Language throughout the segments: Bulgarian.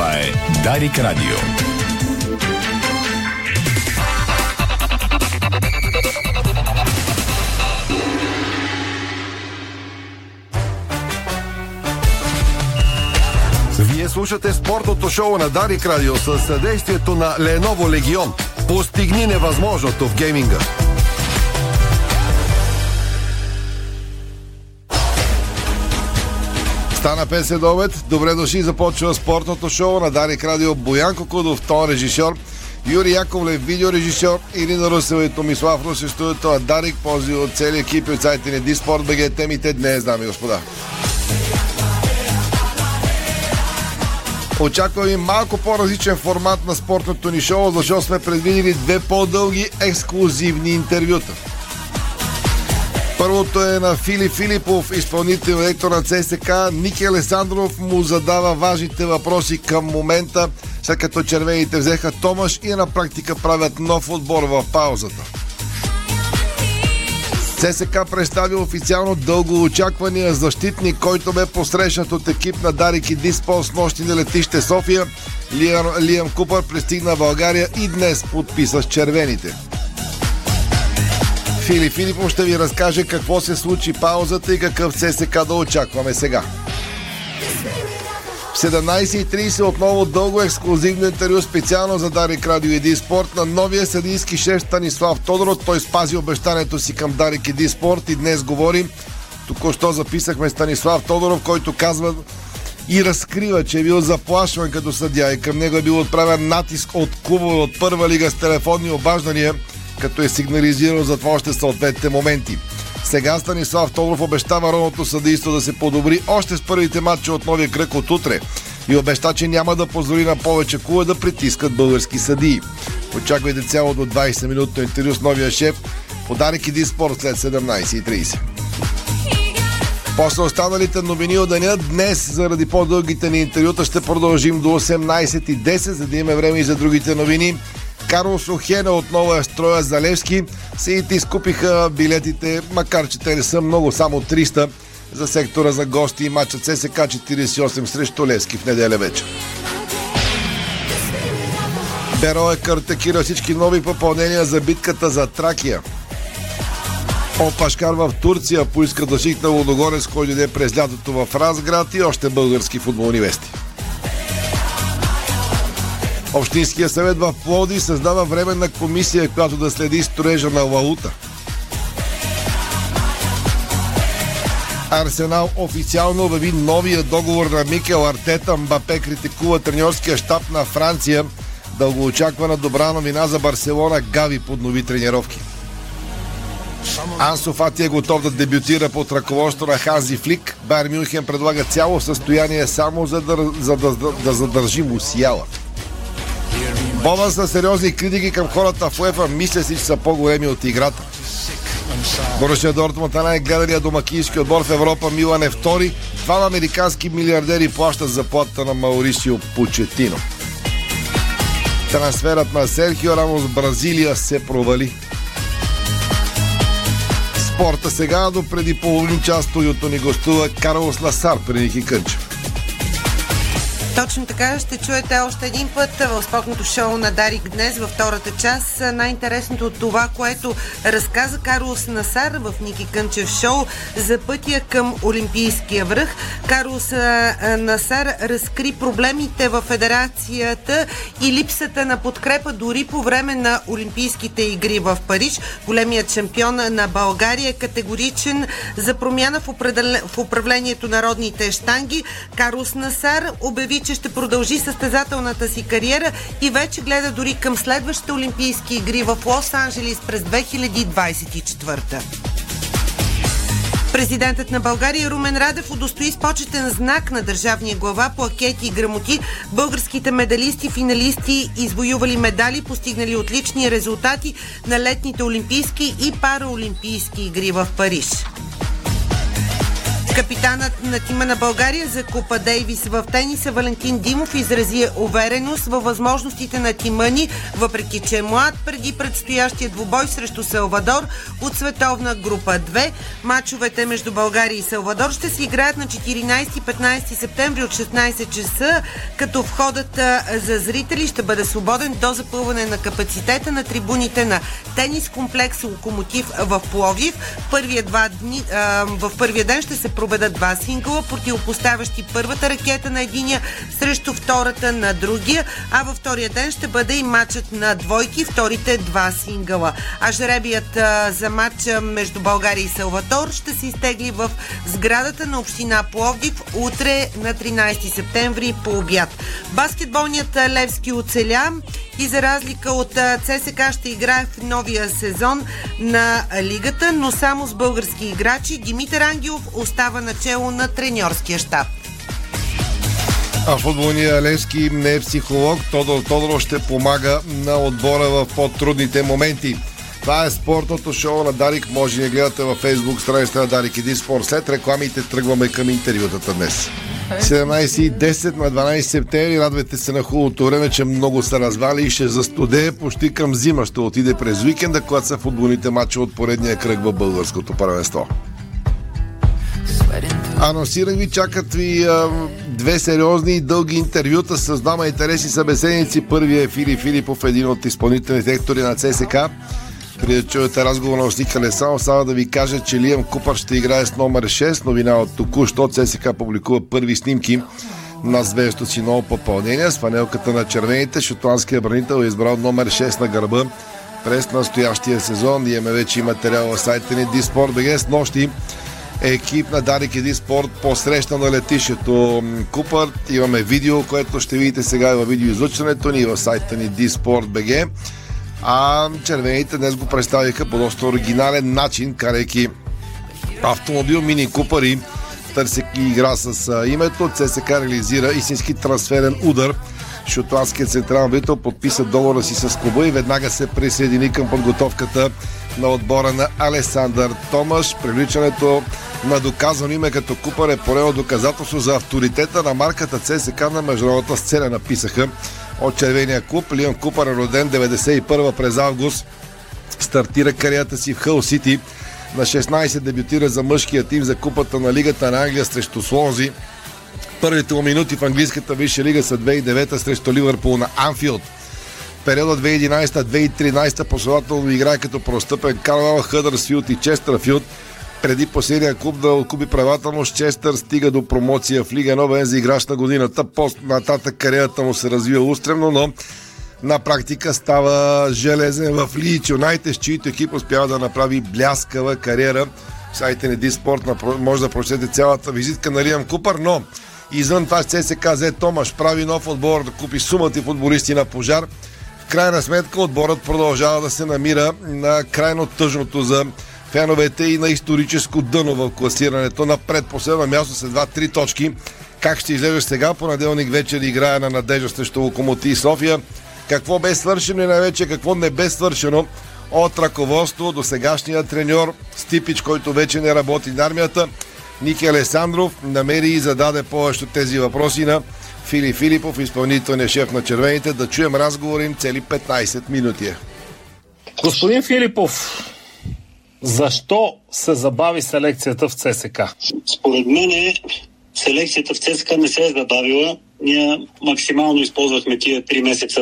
Това е Дарик Радио. Вие слушате спортното шоу на Дарик Радио със съдействието на Lenovo Legion. Постигни невъзможното в гейминга. Стана 5 следобед. Добре дошли, започва спортното шоу на Дарик Радио. Боян Кокудов, тон режисьор, Юрий Яковлев, видеорежисьор, Ирина Русева и Томислав Русев, студиото на Дарик, пози от целия екип и от сайта ни Диспорт.бг. Темите днес, дами и господа. Очакваме и малко по-различен формат на спортното ни шоу, защото сме предвидили 2 по-дълги ексклузивни интервюта. Първото е на Филип Филипов, изпълнителен директор на ЦСК. Ники Александров му задава важните въпроси към момента, след като червените взеха Томаш и на практика правят нов отбор в паузата. ЦСК представи официално дългоочаквания защитник, който бе посрещнат от екип на Дарик и Диспорт с нощи на летище София. Лиам Купър пристигна в България и днес подписа с червените. Филип Филипов ще ви разкаже какво се случи паузата и какъв ЦСК да очакваме сега. В 17:30 отново дълго ексклузивно интервю специално за Дарик Радио и Диспорт на новия съдийски шеф Станислав Тодоров. Той спази обещанието си към Дарик и Диспорт и днес говорим. Току-що записахме Станислав Тодоров, който казва и разкрива, че е бил заплашван като съдия и към него е бил отправен натиск от клубове от първа лига с телефонни обаждания, като е сигнализирал за това още съответните моменти. Сега Станислав Тодоров обещава родното съдийство да се подобри още с първите матчи от новия кръг от утре и обеща, че няма да позволи на повече клубове да притискат български съдии. Очаквайте цяло до 20-минутно интервю с новия шеф по Дарик и Диспорт след 17:30. После останалите новини от деня, днес заради по-дългите ни интервюта ще продължим до 18:10, за да имаме време и за другите новини. Карлос Охена отново е строя за Левски. Сиите изкупиха билетите, макар че те не са много, само 300 за сектора за гости и матчът ЦСКА 48 срещу Левски в неделя вечер. Берое картекира всички нови попълнения за битката за Тракия. Опашкар в Турция поиска да шикна Лудогорец, който иде през лятото в Разград и още български футболни вести. Общинския съвет в Пловдив създава временна комисия, която да следи строежа на Лаута. Арсенал официално обяви новия договор на Микел Артета. Мбапе критикува треньорския щаб на Франция. Дългоочаквана добра новина за Барселона. Гави поднови тренировки. Ансу Фати е готов да дебютира под ръководството на Ханзи Флик. Байер Мюнхен предлага цяло състояние само за да задържи Мусиала. Бобан са сериозни критики към хората в УЕФА. Мисля си, че са по-големи от играта. Борусия Дортмунд е най-гледаният домакински отбор в Европа. Милан е втори. 2 американски милиардери плащат заплатата на Маурисио Почетино. Трансферът на Серхио Рамос в Бразилия се провали. Спорта сега, до преди половин час студиото ни гостува Карлос Ласар при Ники Кънчев. Точно така, ще чуете още един път в спортното шоу на Дарик днес във втората част. Най-интересното от това, което разказа Карлос Насар в Ники Кънчев шоу за пътя към Олимпийския връх. Карлос Насар разкри проблемите в федерацията и липсата на подкрепа дори по време на Олимпийските игри в Париж. Големият шампион на България е категоричен за промяна в управлението на родните щанги. Карлос Насар обяви, че ще продължи състезателната си кариера и вече гледа дори към следващите Олимпийски игри в Лос-Анджелис през 2024. Президентът на България Румен Радев удостои с почетен знак на държавния глава, плакети и грамоти българските медалисти, финалисти, извоювали медали, постигнали отлични резултати на летните олимпийски и параолимпийски игри в Париж. Капитанът на тима на България за Купа Дейвис в тениса Валентин Димов изрази увереност във възможностите на тима ни, въпреки че е млад, преди предстоящия двубой срещу Салвадор от световна група 2. Мачовете между България и Салвадор ще се играят на 14 и 15 септември от 16 часа, като входът за зрители ще бъде свободен до запълване на капацитета на трибуните на тенис комплекс Локомотив в Пловдив. В първия ден ще се проведат два сингъла, противопоставящи първата ракета на единия срещу втората на другия, а във втория ден ще бъде и матчът на двойки, вторите два сингъла. А жребият за матча между България и Салвадор ще се изтегли в сградата на община Пловдив утре на 13 септември по обяд. Баскетболният Левски оцеля и за разлика от ЦСКА ще играе в новия сезон на лигата, но само с български играчи. Димитър Ангелов остава начело на треньорския щаб. А футболният Левски не е психолог. Тодор ще помага на отбора в по-трудните моменти. Това е спортното шоу на Дарик. Може да ни гледате във Facebook страницата на Дарик Еди Спорт. След рекламите тръгваме към интервютата днес. 17:10 на 12 септември. Радвайте се на хубавото време, че много са развали и ще застудее почти към зима. Ще отиде през уикенда, когато са футболните матчи от поредния кръг в българското първенство. Анонсирах ви, чакат ви две сериозни и дълги интервюта с двама интересни събеседници. Първият е Филип Филипов, един от изпълнителните директори на ЦСКА. Преди да чуете разговор на Осник Алесанов, само да ви кажа, че Лиам Купър ще играе с номер 6. Новина от току-що. ЦСКА публикува първи снимки на звездото си ново попълнение. С фанелката на червените шотландският бранител е избрал номер 6 на гърба през настоящия сезон. Имаме вече и материал в сайта ни Диспорт.бг. С нощи екип на Дарик Еди Спорт посреща на летището Купър. Имаме видео, което ще видите сега и във видеоизлъчването ни в сайта ни Диспорт.бг. А червените днес го представиха по доста оригинален начин, карайки автомобил Мини Купър и търсейки игра с името. ЦСКА реализира истински трансферен удар. Шотландският централен бранител подписа договора си с клуба и веднага се присъедини към подготовката на отбора на Александър Томаш. Привличането на доказано име като Купър е поредно доказателство за авторитета на марката ЦСКА на международната сцена, написаха от червения клуб. Лиам Купър е роден 91 през август. Стартира кариерата си в Хъл Сити. На 16 дебютира за мъжкия тим за Купата на Лигата на Англия срещу Слонзи. Първите му минути в английската висша лига са 2009 срещу Ливърпул на Анфилд. В периода 2011-2013 последователно играе като простъпен Карвал, Хъдърсфилд и Честърфилд. Преди последния клуб да откупи правателност, Честър стига до промоция в Лига 1 за играч на годината. По-нататък кариерата му се развива устремно, но на практика става железен в Лийдс Юнайтед, с чиито екип успява да направи бляскава кариера. В сайта ни Диспорт може да прочетете цялата визитка на Лиам Купър, но извън това ЦСКА взе Томаш, прави нов отбор да купи сумати футболисти на пожар. В крайна сметка отборът продължава да се намира на крайно тъжното за феновете и на историческо дъно в класирането. На предпоследно място с 2-3 точки. Как ще излезеш сега? Понеделник вечер играе на Надежда срещу Локомотив София. Какво бе свършено и най-вече какво не бе свършено от ръководство до сегашния треньор Стипич, който вече не работи на армията. Ники Алесандров намери и зададе повече тези въпроси на Филип Филипов, изпълнителният шеф на червените. Да чуем разговор им цели 15 минути. Господин Филипов, защо се забави селекцията в ЦСКА? Според мен селекцията в ЦСКА не се е забавила. Ние максимално използвахме тия 3 месеца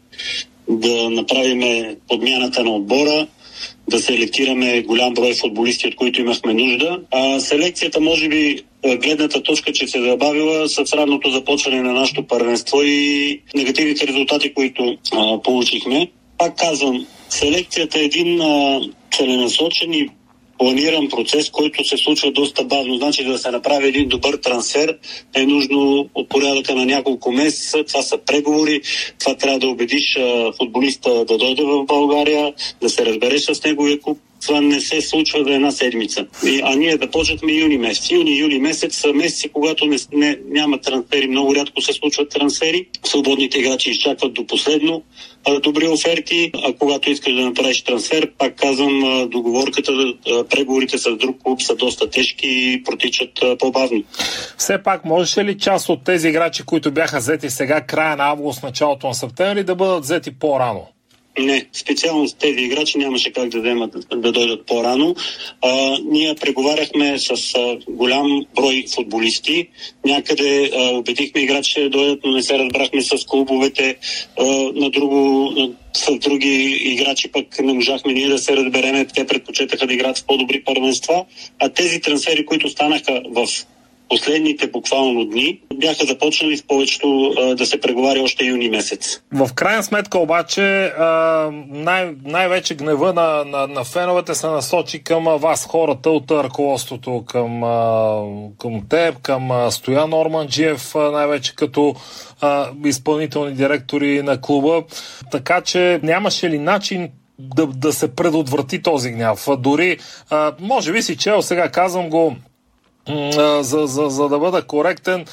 да направим подмяната на отбора, да селектираме голям брой футболисти, от които имахме нужда. А селекцията, може би, гледната точка, че се забавила с ранното започване на нашето първенство и негативните резултати, които получихме. Пак казвам, селекцията е един целенасочен и планиран процес, който се случва доста бавно. Значи, да се направи един добър трансфер е нужно от порядъка на няколко месеца. Това са преговори. Това трябва да убедиш футболиста да дойде в България, да се разбереш с неговия клуб. това не се случва за една седмица. А ние да почнахме юни месец. Юни-юли месец са месеци, когато няма трансфери, много рядко се случват трансфери. Свободните играчи изчакват до последно добри оферти, а когато искаш да направиш трансфер, пак казвам, договорката, преговорите с друг клуб са доста тежки и протичат по-бавно. Все пак, можеш ли част от тези играчи, които бяха взети сега, края на август, началото на септември, да бъдат взети по-рано? Не, специално с тези играчи нямаше как да дойдат по-рано. Ние преговаряхме с голям брой футболисти. Някъде убедихме играчите да дойдат, но не се разбрахме с клубовете. С други играчи пък не можахме ние да се разбереме. Те предпочетаха да играят в по-добри първенства. А тези трансфери, които станаха в последните буквално дни, бяха започнали в повечето да се преговаря още юни месец. В крайна сметка обаче най-вече гнева на феновете се насочи към вас, хората от ръководството, към теб, към Стоян Орманджиев, най-вече като изпълнителни директори на клуба. Така че нямаше ли начин да се предотврати този гняв? Дори, може би си чел, сега казвам го, за да бъда коректен,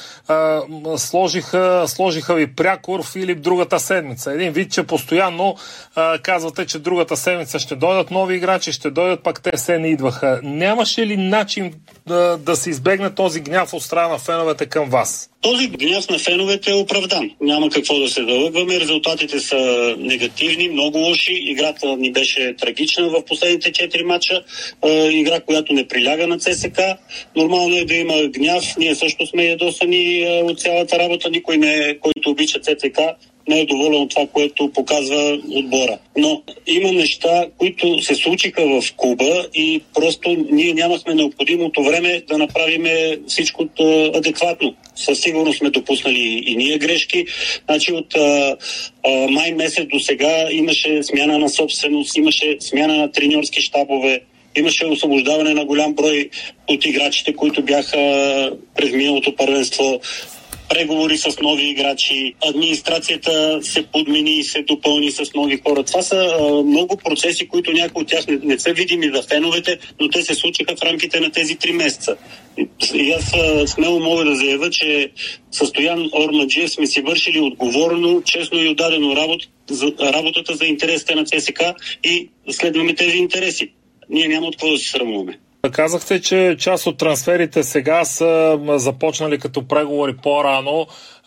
сложиха ви прякор Филип другата седмица. Един вид, че постоянно казвате, че другата седмица ще дойдат нови играчи, ще дойдат, пак те се не идваха. Нямаше ли начин да се избегне този гняв от страна на феновете към вас? Този гняв на феновете е оправдан. Няма какво да се залъгваме. Резултатите са негативни, много лоши. Играта ни беше трагична в последните 4 мача. Игра, която не приляга на ЦСК. Нормално е да има гняв. Ние също сме ядосани от цялата работа. Никой който обича ЦСК, не е доволен от това, което показва отбора. Но има неща, които се случиха в клуба и просто ние нямахме необходимото време да направим всичко адекватно. Със сигурност сме допуснали и ние грешки. Значи от май месец до сега имаше смяна на собственост, имаше смяна на треньорски щабове, имаше освобождаване на голям брой от играчите, които бяха през миналото първенство, преговори с нови играчи, администрацията се подмени и се допълни с нови хора. Това са много процеси, които някои от тях не са видими за феновете, но те се случиха в рамките на тези 3 месеца. И аз смело мога да заявя, че със Стоян Орманджиев сме си вършили отговорно, честно и отдадено работата за интересите на ЦСК и следваме тези интереси. Ние няма от какво да се срамуваме. Казахте, че част от трансферите сега са започнали като преговори по-рано.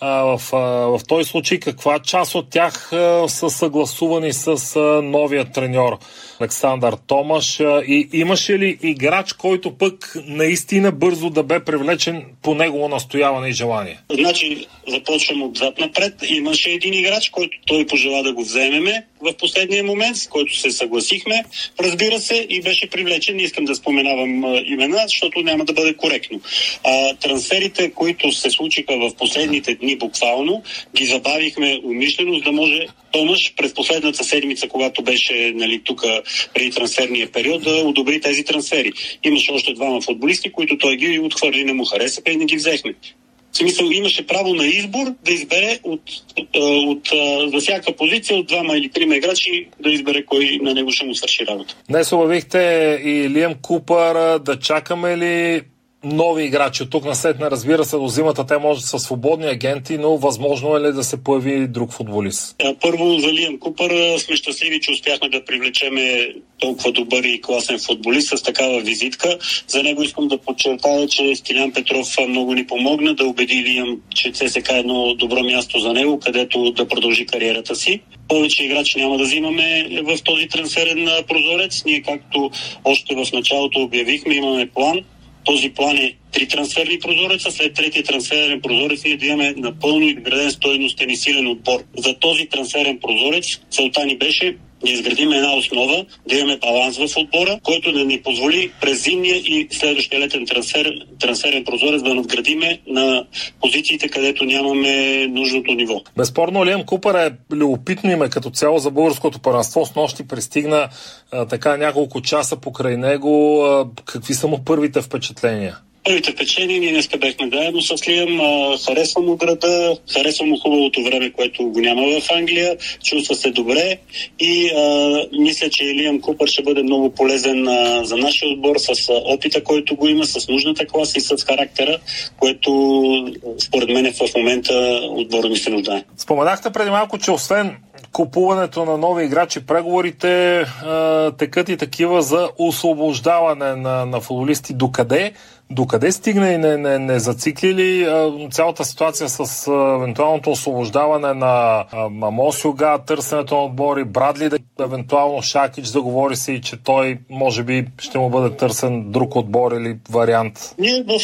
В този случай каква част от тях са съгласувани с новия треньор Александър Томаш? И имаше ли играч, който пък наистина бързо да бе привлечен по негово настояване и желание? Значи, започвам отзад напред. Имаше един играч, който той пожела да го вземеме в последния момент, с който се съгласихме, разбира се, и беше привлечен. Не искам да споменавам имена, защото няма да бъде коректно. Трансферите, които се случиха в последните дни буквално, ги забавихме умишлено, за да може Томаш през последната седмица, когато беше тук преди трансферния период, да одобри тези трансфери. Имаше още 2 футболисти, които той ги отхвърли, не му харесаха и не ги взехме. В смисъл, имаше право на избор да избере за всяка позиция от 2 или 3 играчи да избере кой на него ще му свърши работа. Днес обявихте и Лиам Купър. Да чакаме ли нови играчи от тук насетне? Разбира се, до зимата те може да са свободни агенти, но възможно е ли да се появи друг футболист? Първо за Лиам Купър сме щастливи, че успяхме да привлечеме толкова добър и класен футболист с такава визитка. За него искам да подчертая, че Стилян Петров много ни помогна да убеди Лиам, че ЦСК е едно добро място за него, където да продължи кариерата си. Повече играчи няма да взимаме в този трансферен прозорец. Ние, както още в началото обявихме, имаме план. Този план е 3 трансферни прозореца. След третия трансферен прозорец ние да имаме напълно изграден стойностен и силен отбор. За този трансферен прозорец целта ни беше да изградим една основа, да имаме баланс в отбора, който да ни позволи през зимния и следващия летен трансферен прозорец да надградиме на позициите, където нямаме нужното ниво. Безспорно, Лиам Купър е любопитно име като цяло за българското първенство. Снощи пристигна няколко часа покрай него. Какви са му първите впечатления? Първите впечатления, ние днеска бехме заедно с Лиам, харесвам му града, харесвам му хубавото време, което го няма в Англия, чувства се добре и мисля, че Лиам Купър ще бъде много полезен за нашия отбор с опита, който го има, с нужната класа и с характера, което според мен в момента отбора ни се нуждае. Споменахте преди малко, че освен купуването на нови играчи, преговорите текат и такива за освобождаване на футболисти. Докъде стигна и не зацикли ли цялата ситуация с евентуалното освобождаване на Мамосюга, търсенето на отбори, Брадли, евентуално Шакич, да говори се и че той може би ще му бъде търсен друг отбор или вариант? Ние в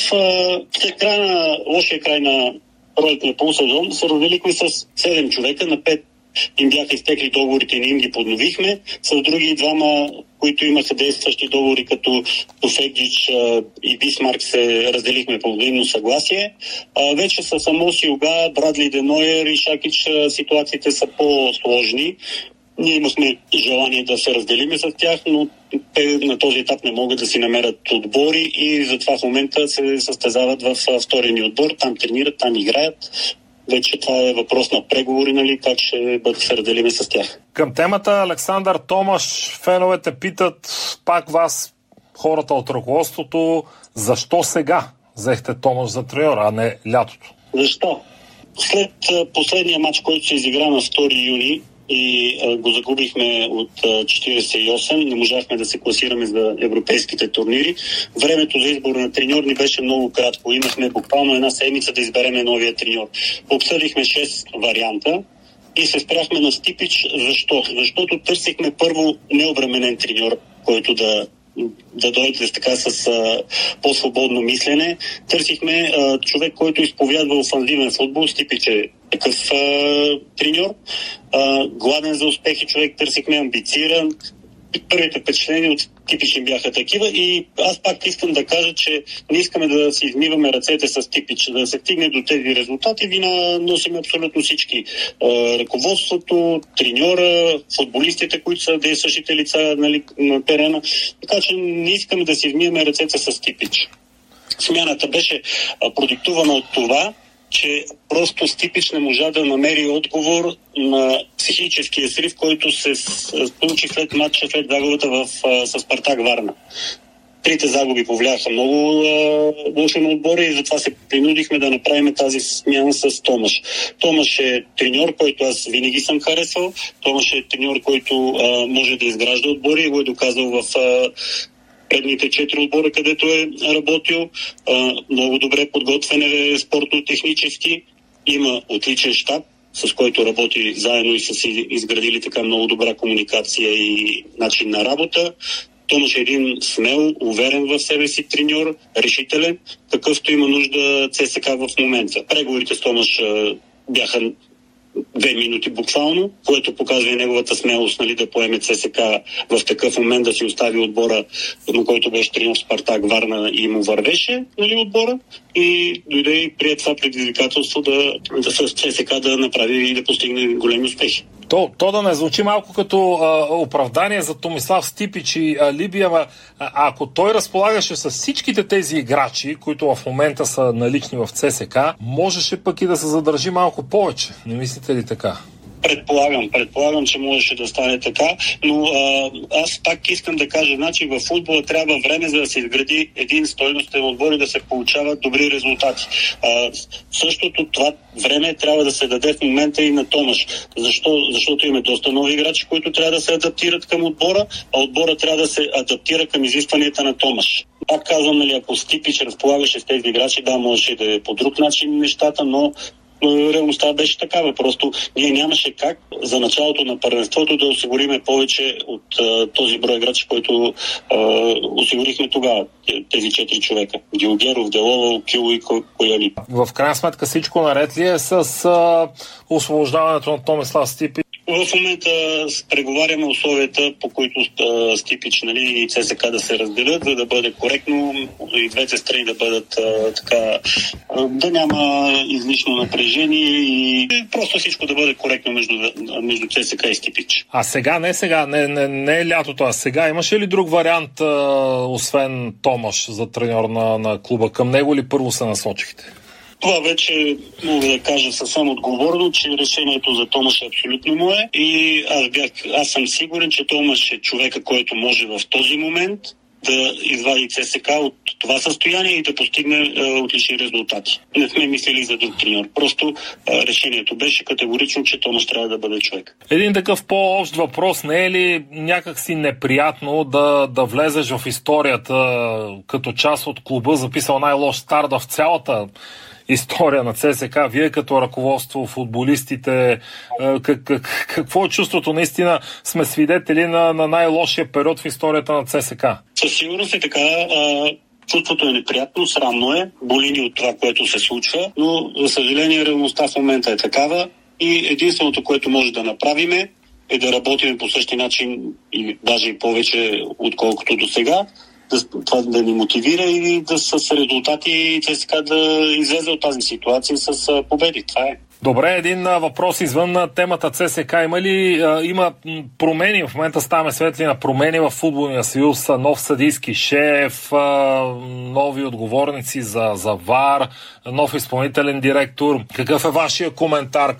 лошия край на ролята на полусезон се разделихме с 7 човека, на 5 им бяха изтекли договорите и не им ги подновихме. С други двама, които имаха действащи договори, като Тофегджич и Бисмарк, се разделихме по взаимно съгласие. Вече с Амос Юга, Брадли Денойер и Шакич ситуациите са по-сложни. Ние имахме желание да се разделиме с тях, но те на този етап не могат да си намерят отбори и затова в момента се състезават в втория ни отбор. Там тренират, там играят. Вече това е въпрос на преговори, нали, как ще се разделиме с тях. Към темата, Александър Томаш, феновете питат пак вас, хората от ръководството, защо сега взехте Томаш за треньор, а не лятото? Защо? След последния матч, който се изигра на 2 юни и го загубихме от 48, не можахме да се класираме за европейските турнири. Времето за избор на треньор ни беше много кратко. Имахме буквално една седмица да избереме новия треньор. Обсъдихме 6 варианта и се спряхме на Стипич. Защо? Защото търсихме първо необременен треньор, който да дойде така с по-свободно мислене. Търсихме човек, който изповядва офанзивен футбол. Стипич е такъв треньор. Гладен за успехи човек, търсихме амбициран. Първите впечатления от Стипич бяха такива и аз пак искам да кажа, че не искаме да си измиваме ръцете с Стипич. Да се стигне до тези резултати, вина носим абсолютно всички. Ръководството, треньора, футболистите, които са действащите лица, нали, на терена. Така че не искаме да си измиваме ръцете с Стипич. Смяната беше продиктувана от това, че просто Стипич не можа да намери отговор на психическия срив, който се случи след матча, след загубата с Спартак Варна. 3 загуби повлияха много лошо на отбора и затова се принудихме да направим тази смяна с Томаш. Томаш е треньор, който аз винаги съм харесвал. Томаш е треньор, който може да изгражда отбори и го е доказал в предните 4 отбора, където е работил. Много добре подготвен е спортно-технически. Има отличен щаб, с който работи заедно и са изградили така много добра комуникация и начин на работа. Томаш е един смел, уверен в себе си треньор, решителен, какъвто има нужда ЦСК в момента. Преговорите с Томаш бяха 2 минути буквално, което показва и неговата смелост, нали, да поеме ЦСК в такъв момент, да си остави отбора, на който беше треньор Спартак Варна и му вървеше, нали, отбора, и дойде и прие това предизвикателство да с ЦСК да направи и да постигне големи успехи. То да не звучи малко като оправдание за Томислав Стипич и Либия, ако той разполагаше с всичките тези играчи, които в момента са налични в ЦСК, можеше пък и да се задържи малко повече. Не мислите ли така? Предполагам, че можеше да стане така, но аз пак искам да кажа, значи в футбола трябва време, за да се изгради един стойностен отбор и да се получават добри резултати. Същото това време трябва да се даде в момента и на Томаш. Защото има доста нови играчи, които трябва да се адаптират към отбора, а отбора трябва да се адаптира към изискванията на Томаш. Пак казвам, нали, ако Стипич разполагаше с тези играчи, да, можеше да е по друг начин нещата, но реалността беше такава. Просто ние нямаше как за началото на първенството да осигуриме повече от този брой играчи, който осигурихме тогава. Тези 4 човека. Георгиеров, Делова, Кило и Кояли. В крайна сметка всичко наред ли е с освобождаването на Томислав Стипич? В момента преговаряме условията, по които Стипич, и ЦСКА да се разделят, за да бъде коректно и двете страни да бъдат да няма излишно напрежение и просто всичко да бъде коректно между ЦСКА и Стипич. А сега, не е лятото, а сега имаше ли друг вариант, освен Томаш за треньор на клуба? Към него ли първо се насочихте? Това вече мога да кажа съвсем отговорно, че решението за Томаш е абсолютно мое и аз съм сигурен, че Томаш е човека, който може в този момент да извади ЦСКА от това състояние и да постигне отлични резултати. Не сме мислили за друг треньор. Просто решението беше категорично, че Томаш трябва да бъде човек. Един такъв по-общ въпрос, не е ли някакси неприятно да влезеш в историята като част от клуба, записал най-лош старт в цялата история на ЦСКА, вие като ръководство, футболистите, какво е чувството? Наистина сме свидетели на най-лошия период в историята на ЦСКА. Със сигурност е така. Чувството е неприятно, срамно е, боли ни от това, което се случва, но за съжаление реалността в момента е такава и единственото, което може да направим е да работим по същия начин и даже и повече, отколкото до сега, това да ни мотивира и да с резултати ЦСКА да излезе от тази ситуация с победи. Това е. Добре, един въпрос извън темата ЦСКА. Има промени? В момента ставаме светли на промени в футболния съюз, нов съдийски шеф, нови отговорници за ВАР, нов изпълнителен директор. Какъв е вашия коментар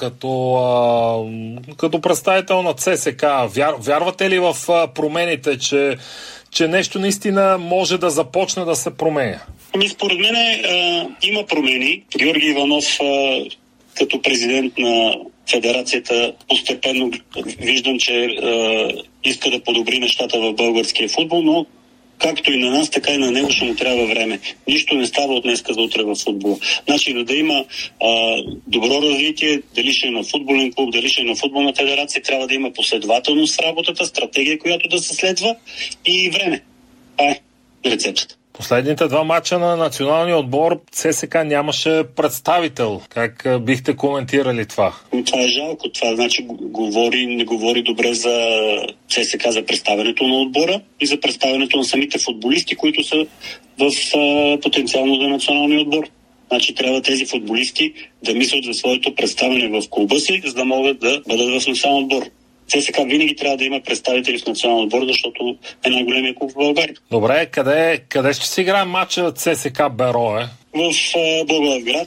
като представител на ЦСКА? Вярвате ли в промените, че нещо наистина може да започне да се променя? Според мен има промени. Георги Иванов като президент на федерацията постепенно виждам, че иска да подобри нещата в българския футбол, но както и на нас, така и на него ще му трябва време. Нищо не става от днеска за утре в футбола. Значи да има добро развитие, дали ще е на футболен клуб, дали ще е на футболна федерация, трябва да има последователност в работата, стратегия, която да се следва и време. Това е рецептата. Последните 2 мача на националния отбор ЦСКА нямаше представител. Как бихте коментирали това? Това е жалко. Това значи не говори добре за ЦСКА, за представянето на отбора и за представянето на самите футболисти, които са в потенциално за националния отбор. Значи трябва тези футболисти да мислят за своето представяне в клуба си, за да могат да бъдат в националния отбор. ЦСКА винаги трябва да има представители в националния отбор, защото е най-големия клуб в България. Добре, къде ще се играе матча ЦСКА Берое? В Благоевград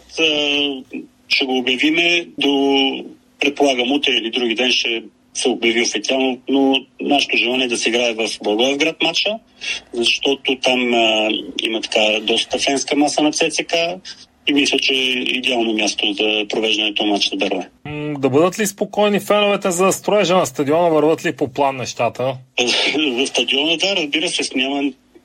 ще го обявиме предполагам утре или други ден ще се обяви официално, но нашето желание е да се играе в Благоевград матча, защото там има доста фенска маса на ЦСКА. И мисля, че е идеално място за провеждането на матч на Берое. Да бъдат ли спокойни феновете за строежа на стадиона? Върват ли по план нещата? За стадиона, да, разбира се, няма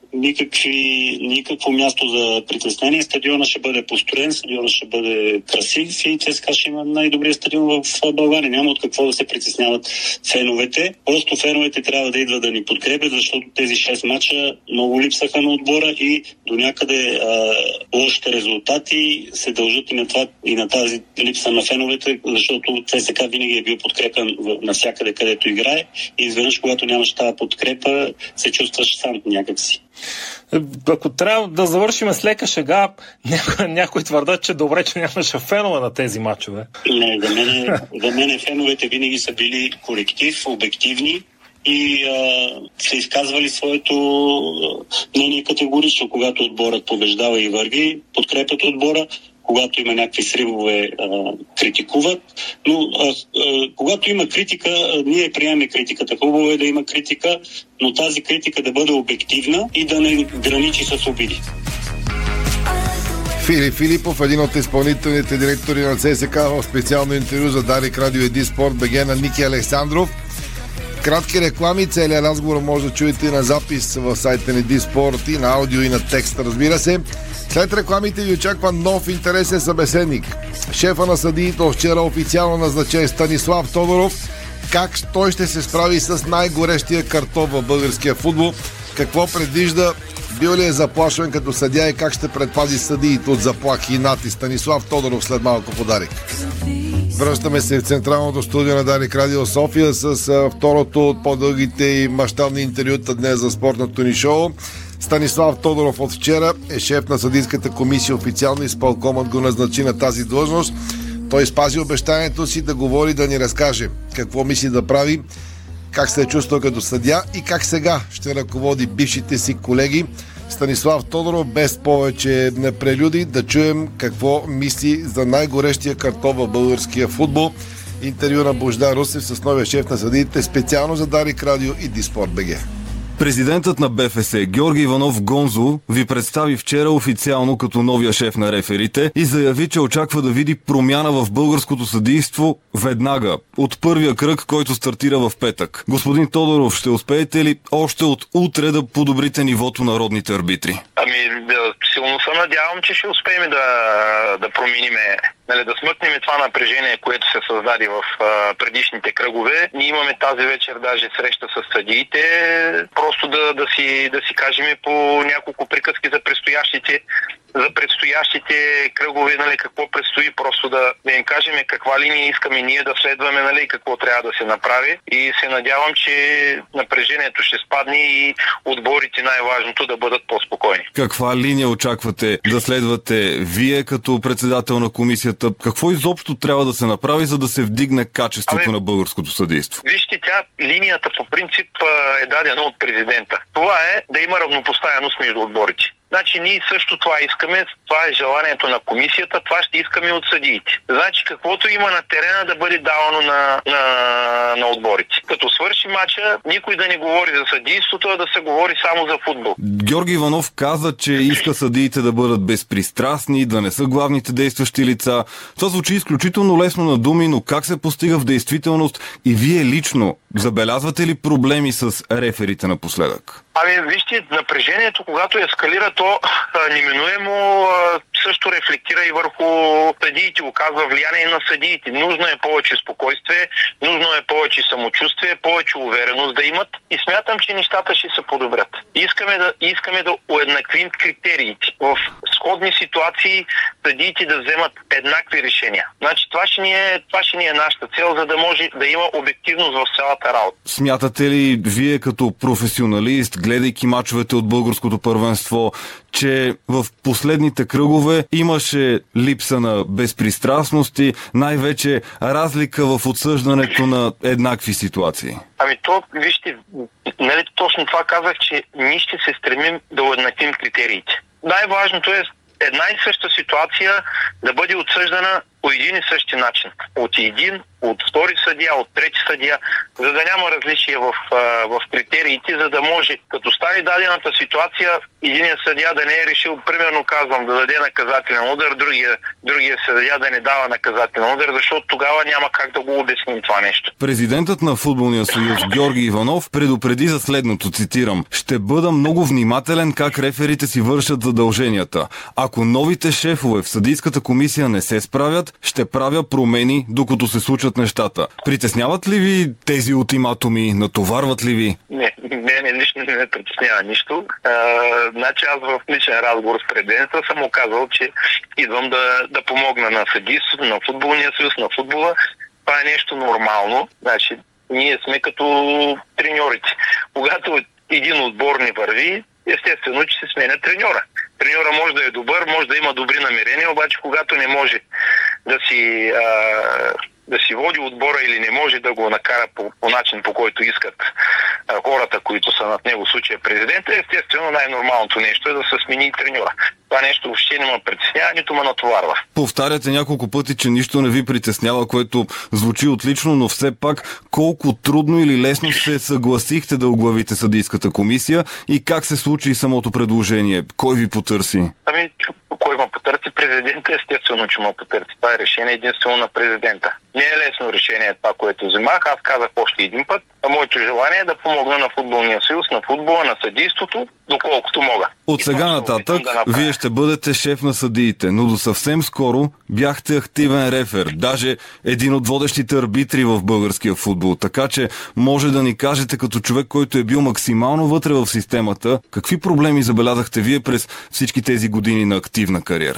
никакво място за притеснение. Стадиона ще бъде построен, стадиона ще бъде красив и ЦСКА ще има най-добрия стадион в България. Няма от какво да се притесняват феновете. Просто феновете трябва да идват да ни подкрепят, защото тези 6 мача много липсаха на отбора и до някъде лошите резултати се дължат и на тази липса на феновете, защото ЦСКА винаги е бил подкрепен навсякъде, където играе и изведнъж, когато нямаш тази подкрепа, се чувстваш сам някакси. Ако трябва да завършим с лека шега, някой твърдят, че добре, че нямаше фенове на тези мачове. Не, за мен феновете винаги са били колектив, обективни и са изказвали своето мнение категорично, когато отборът побеждава и върви, подкрепят отбора. Когато има някакви сривове, критикуват. Но когато има критика, ние приемаме критиката. Хубаво е да има критика, но тази критика да бъде обективна и да не граничи с обиди. Филип Филипов, един от изпълнителните директори на ЦСКА, в специално интервю за Дарик Радио Еди Спорт БГ на Ники Александров. Кратки реклами, целият разговор може да чуете на запис в сайта на Еди Спорт и на аудио и на текст, разбира се. След рекламите ви очаква нов интересен събеседник. Шефа на съдиите вчера официално назначен Станислав Тодоров. Как той ще се справи с най-горещия картоф в българския футбол? Какво предвижда? Бил ли е заплашен като съдия и как ще предпази съдиите от заплахи и натиск? Станислав Тодоров след малко подарък. Връщаме се в централното студио на Дарик Радио София с второто от по-дългите и мащабни интервюта днес за спортното ни шоу. Станислав Тодоров от вчера е шеф на съдийската комисия официално, изпълкомът го назначи на тази длъжност. Той спази обещанието си да говори, да ни разкаже какво мисли да прави, как се е чувствал като съдия и как сега ще ръководи бившите си колеги. Станислав Тодоров, без повече прелюди, да чуем какво мисли за най-горещия картоф в българския футбол. Интервю на Бождар Русев с новия шеф на съдиите, специално за Дарик Радио и Диспорт БГ. Президентът на БФС Георги Иванов Гонзо ви представи вчера официално като новия шеф на реферите и заяви, че очаква да види промяна в българското съдийство веднага, от първия кръг, който стартира в петък. Господин Тодоров, ще успеете ли още от утре да подобрите нивото на родните арбитри? Силно се надявам, че ще успеем да промениме, да смъкнем това напрежение, което се създаде в предишните кръгове. Ние имаме тази вечер даже среща с съдиите, просто да си кажем по няколко приказки за предстоящите кръгове, какво предстои, просто да им кажем каква линия искаме ние да следваме, и какво трябва да се направи. И се надявам, че напрежението ще спадне и отборите, най-важното, да бъдат по-спокойни. Каква линия очаквате да следвате вие като председател на комисията? Какво изобщо трябва да се направи, за да се вдигне качеството на българското съдийство? Вижте, линията по принцип е дадена от президента. Това е да има равнопоставеност между отборите. Значи ние също това искаме, това е желанието на комисията, това ще искаме от съдиите. Значи каквото има на терена да бъде давано на отборите. Като свърши мача, никой да не говори за съдийството, а да се говори само за футбол. Георги Иванов каза, че иска съдиите да бъдат безпристрастни, да не са главните действащи лица. Това звучи изключително лесно на думи, но как се постига в действителност и вие лично забелязвате ли проблеми с реферите напоследък? Вижте, напрежението, когато ескалира, то неминуемо също рефлектира и върху съдиите, оказва влияние на съдиите. Нужно е повече спокойствие, нужно е повече самочувствие, повече увереност да имат и смятам, че нещата ще се подобрят. Искаме да уеднаквим критериите. В сходни ситуации съдиите да вземат еднакви решения. Значи това ще ни е нашата цел, за да може да има обективност в цялата работа. Смятате ли вие като професионалист, гледайки мачовете от българското първенство, че в последните кръгове имаше липса на безпристрастност и най-вече разлика в отсъждането на еднакви ситуации? Вижте, точно това казах, че ние ще се стремим да уеднаквим критериите. Най-важното е една и съща ситуация да бъде отсъждана по един и същи начин. От един, от втори съдия, от трети съдия, за да няма различия в критериите, за да може, като стане дадената ситуация, единият съдия да не е решил, примерно казвам, да даде наказателен удар, другия съдия да не дава наказателен удар, защото тогава няма как да го обясним това нещо. Президентът на Футболния съюз Георги Иванов предупреди за следното, цитирам: "Ще бъда много внимателен как реферите си вършат задълженията. Ако новите шефове в съдийската комисия не се справят, ще правя промени, докато се случат нещата." Притесняват ли ви тези ултиматуми? Натоварват ли ви? Не, лично не ме притеснява нищо. Значи аз в личен разговор с президента съм му казал, че идвам да помогна на съдийството, на Футболния съюз, на футбола. Това е нещо нормално. Значи ние сме като треньорите. Когато един отбор не върви, естествено, че се сменя треньора. Треньора може да е добър, може да има добри намерения, обаче когато не може да си води отбора или не може да го накара по начин, по който искат хората, които са над него, в случая президента, естествено най-нормалното нещо е да се смени треньора. Това нещо въобще не ме притеснява, нито ме натоварва. Повтаряте няколко пъти, че нищо не ви притеснява, което звучи отлично, но все пак колко трудно или лесно се съгласихте да оглавите съдийската комисия и как се случи самото предложение? Кой ви потърси? Кой ме потърси? Президента, естествено, че ме потърси. Това е решение единствено на президента. Не е лесно решение това, което вземах. Аз казах още един път. Моето желание е да помогна на Футболния съюз, на футбола, на съдийството, доколкото мога. От сега нататък вие ще бъдете шеф на съдиите, но до съвсем скоро бяхте активен рефер, даже един от водещите арбитри в българския футбол. Така че може да ни кажете, като човек, който е бил максимално вътре в системата, какви проблеми забелязахте вие през всички тези години на активна кариера?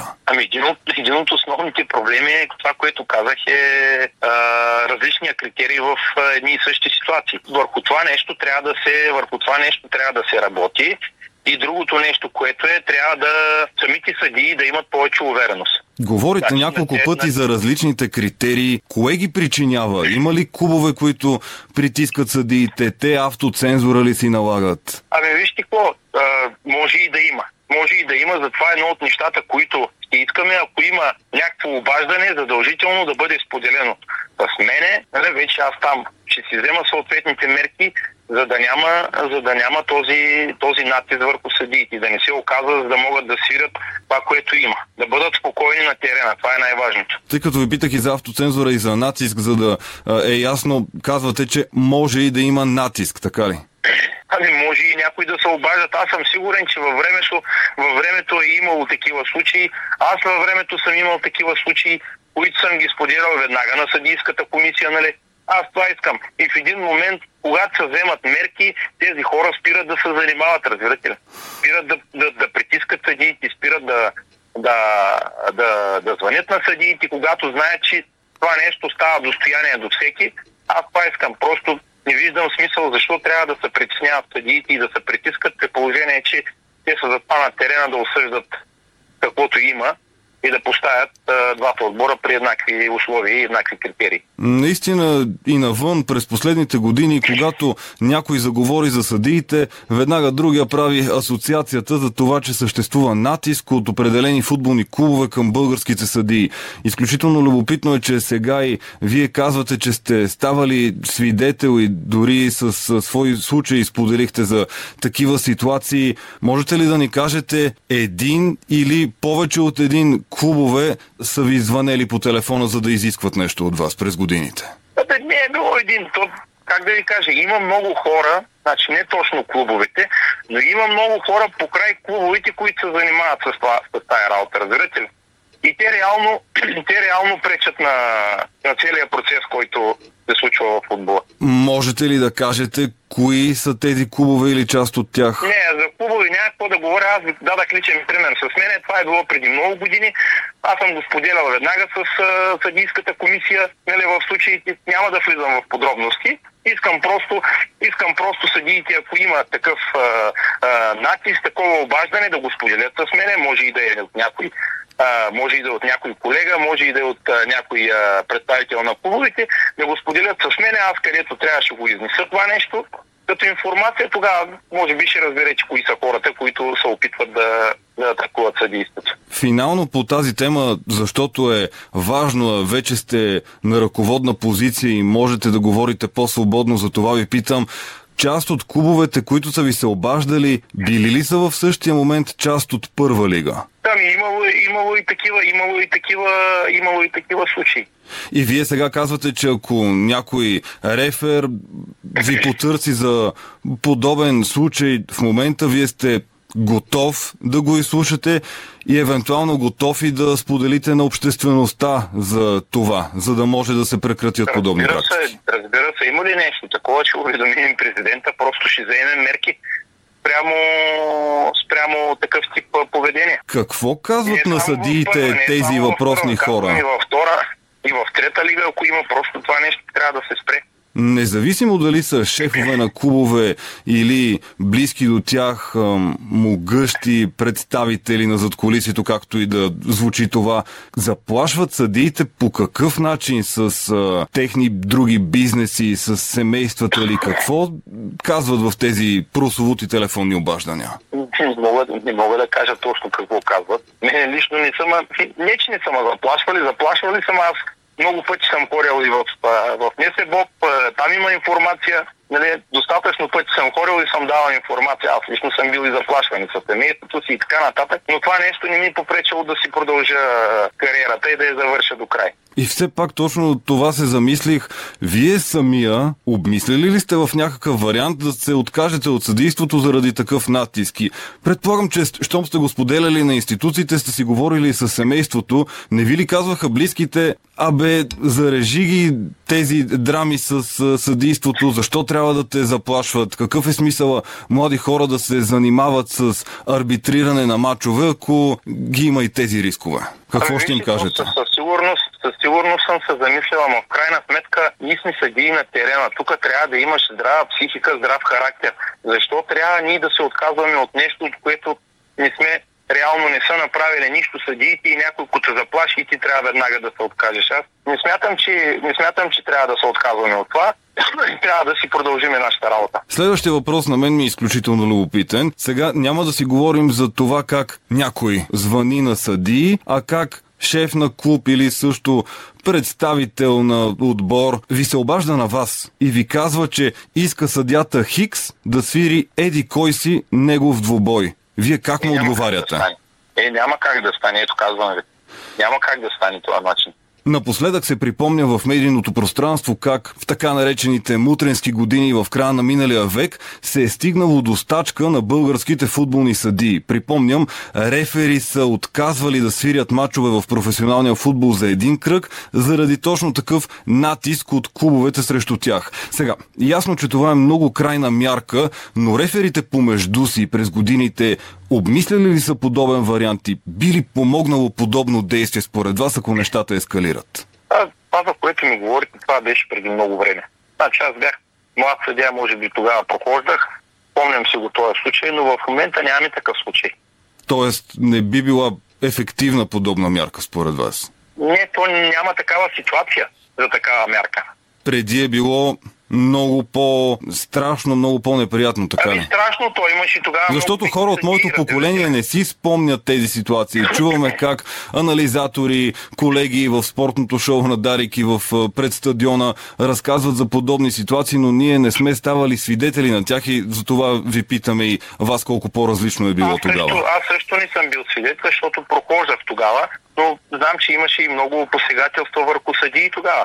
Един от основните проблеми е това, което казах, различния критерий в едни и същи ситуации. Върху това нещо трябва да се работи. И другото нещо, което трябва да самите съдии да имат повече увереност. Говорите няколко пъти за различните критерии. Кое ги причинява? Има ли клубове, които притискат съдиите? Те автоцензура ли си налагат? Вижте какво, може и да има. Може и да има, затова едно от нещата, които искаме, ако има някакво обаждане, задължително да бъде споделено с мене, вече аз там ще си взема съответните мерки, за да няма този натиск върху съдиите, да не се оказва, за да могат да свирят това, което има. Да бъдат спокойни на терена, това е най-важното. Тъй като ви питах и за автоцензура и за натиск, за да е ясно, казвате, че може и да има натиск, така ли? Може и някой да се обаждат. Аз съм сигурен, че във времето е имало такива случаи. Аз във времето съм имал такива случаи, които съм ги споделял веднага на съдийската комисия, нали? Аз това искам. И в един момент, когато се вземат мерки, тези хора спират да се занимават, разбирате ли? Спират да притискат съдиите, спират да звънят на съдиите, когато знаят, че това нещо става достояние до всеки. Аз това искам. Просто не виждам смисъл, защо трябва да се притесняват съдиите и да се притискат при положение, че те са зад на терена да осъждат каквото има и да поставят двата отбора при еднакви условия и еднакви критерии. Наистина и навън през последните години, когато някой заговори за съдиите, веднага другия прави асоциацията за това, че съществува натиск от определени футболни клубове към българските съдии. Изключително любопитно е, че сега и вие казвате, че сте ставали свидетел и дори с свои случаи споделихте за такива ситуации. Можете ли да ни кажете един или повече от един клубове са ви звънели по телефона, за да изискват нещо от вас през годините? Не е било един. Как да ви кажа, има много хора, значи не точно клубовете, но има много хора покрай клубовете, които се занимават с тази работа, разбирате ли? И те реално пречат на целия процес, който се случва в футбола. Можете ли да кажете кои са тези клубове или част от тях? Не, за клубове няма какво да говоря. Аз ви дадах личен пример с мене. Това е било преди много години. Аз съм го споделял веднага с съдийската комисия. В случаите няма да влизам в подробности. Искам просто съдиите, ако има такъв натиск, такова обаждане, да го споделят с мене. Може и да е от някой. Може и да е от някой колега, може и да е от някой представител на клубовете, да го споделят с мене, аз където трябваше го изнеса това нещо. Като информация, тогава може би ще разберете кои са хората, които се опитват да атакуват съдийството. Финално по тази тема, защото е важно, вече сте на ръководна позиция и можете да говорите по-свободно, за това ви питам, част от клубовете, които са ви се обаждали, били ли са в същия момент част от първа лига? Имало и такива случаи. И вие сега казвате, че ако някой рефер ви потърси за подобен случай в момента, вие сте готов да го изслушате и евентуално готов и да споделите на обществеността за това, за да може да се прекратят подобни практики. Разбира се, има ли нещо такова, че уведомим президента, просто ще вземем мерки спрямо такъв тип поведение. Какво казват на съдиите тези въпросни хора? И в трета лига, ако има, просто това нещо трябва да се спре. Независимо дали са шефове на клубове или близки до тях могъщи представители на задкулисието, както и да звучи това, заплашват съдиите по какъв начин с техни други бизнеси, с семействата ли? Какво казват в тези прословути телефонни обаждания? Не мога да кажа точно какво казват. Мене лично не че не са заплашвали съм аз. Много пъти съм ходил и в НСБОП, там има информация, достатъчно пъти съм ходил и съм давал информация. Аз лично съм бил и заплашван с семейството си и така нататък, но това нещо не ми е попречило да си продължа кариерата и да я завърша до край. И все пак точно това се замислих. Вие самия обмислили ли сте в някакъв вариант да се откажете от съдийството заради такъв натиск? Предполагам, че щом сте го споделяли на институциите, сте си говорили с семейството, не ви ли казваха близките, зарежи ги тези драми с съдийството, защо трябва трябва да те заплашват? Какъв е смисъла млади хора да се занимават с арбитриране на мачове, ако ги има и тези рискове? Какво ще им кажете? Със сигурност съм се замисляла, но в крайна сметка ние сме съдии на терена. Тук трябва да имаш здрава психика, здрав характер. Защо трябва ние да се отказваме от нещо, от което реално не са направили нищо съдиите и някой като те заплаши и ти трябва веднага да се откажеш. Аз не смятам, че трябва да се отказваме от това. Трябва да си продължим нашата работа. Следващия въпрос на мен ми е изключително любопитен. Сега няма да си говорим за това как някой звъни на съдии, а как шеф на клуб или също представител на отбор ви се обажда на вас и ви казва, че иска съдията Хикс да свири еди кой си негов двубой. Вие как му отговаряте? Няма как да стане. Ето казвам ви. Няма как да стане това начин. Напоследък се припомня в медийното пространство как в така наречените мутренски години в края на миналия век се е стигнало до стачка на българските футболни съдии. Припомням, рефери са отказвали да свирят мачове в професионалния футбол за един кръг, заради точно такъв натиск от клубовете срещу тях. Сега, ясно, че това е много крайна мярка, но реферите помежду си през годините обмисляли ли са подобен вариант и би ли помогнало подобно действие според вас, ако нещата ескалират? Това, за което ми говорите, това беше преди много време. Значи аз бях млад съдия, може би тогава прохождах, помням си го този случай, но в момента нямаме такъв случай. Тоест не би била ефективна подобна мярка според вас? Не, то няма такава ситуация за такава мярка. Преди е било много по-страшно, много по-неприятно, така ли? Страшно, то имаше тогава... Защото хора от моето поколение не си спомнят тези ситуации. Чуваме как анализатори, колеги в спортното шоу на Дарик и пред стадиона разказват за подобни ситуации, но ние не сме ставали свидетели на тях и затова ви питаме и вас колко по-различно е било тогава. Аз също не съм бил свидетел, защото прохождах тогава, но знам, че имаше и много посегателства върху съдии тогава.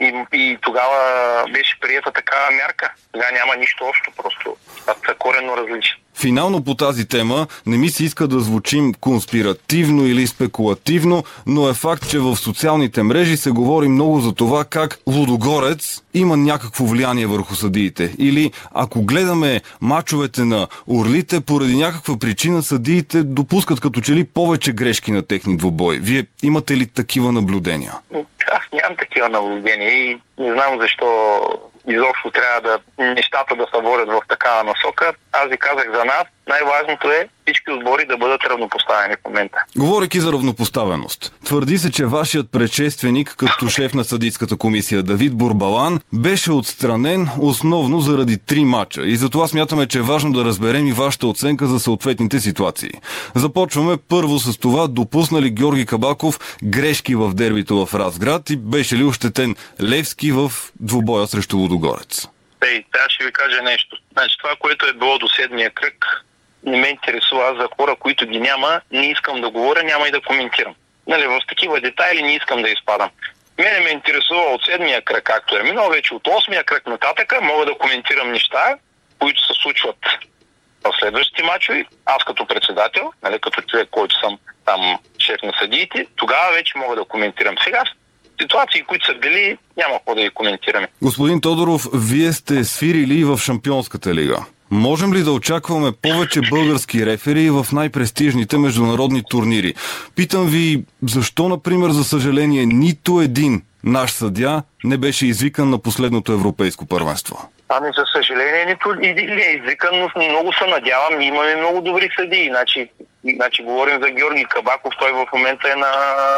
И тогава беше приета такава мярка. Сега няма нищо общо, просто са коренно различни. Финално по тази тема не ми се иска да звучим конспиративно или спекулативно, но е факт, че в социалните мрежи се говори много за това как Лудогорец има някакво влияние върху съдиите. Или ако гледаме мачовете на Орлите, поради някаква причина съдиите допускат като че ли повече грешки на техни двубой. Вие имате ли такива наблюдения? Аз нямам такива наблюдения и не знам защо изобщо трябва нещата да се водят в такава насока. Аз ви казах за нас, най-важното е всички отбори да бъдат равнопоставени в момента. Говорейки за равнопоставеност, твърди се, че вашият предшественик като шеф на съдийската комисия Давид Бурбалан беше отстранен основно заради 3 мача и затова смятаме, че е важно да разберем и вашата оценка за съответните ситуации. Започваме първо с това, допусна ли Георги Кабаков грешки в дербито в Разград и беше ли ощетен Левски в двубоя срещу Лудогорец? Аз ще ви кажа нещо. Значи това, което е било до 7-я кръг, не ме интересува. Аз за хора, които ги няма, не искам да говоря, няма и да коментирам. В такива детайли не искам да изпадам. Мене ме интересува от 7-я кръг, както е минал, вече от 8-я кръг нататъка мога да коментирам неща, които се случват в следващите мачове. Аз като председател, като човек, който съм там шеф на съдиите, тогава вече мога да коментирам. Сега ситуации, които са били, няма какво да ги коментираме. Господин Тодоров, вие сте свирили в Шампионската лига. Можем ли да очакваме повече български рефери в най-престижните международни турнири? Питам ви, защо, например, за съжаление, нито един наш съдия не беше извикан на последното европейско първенство? За съжаление, нито един не е извикан, но много се надявам. Имаме много добри съдии. Значи говорим за Георги Кабаков, той в момента е на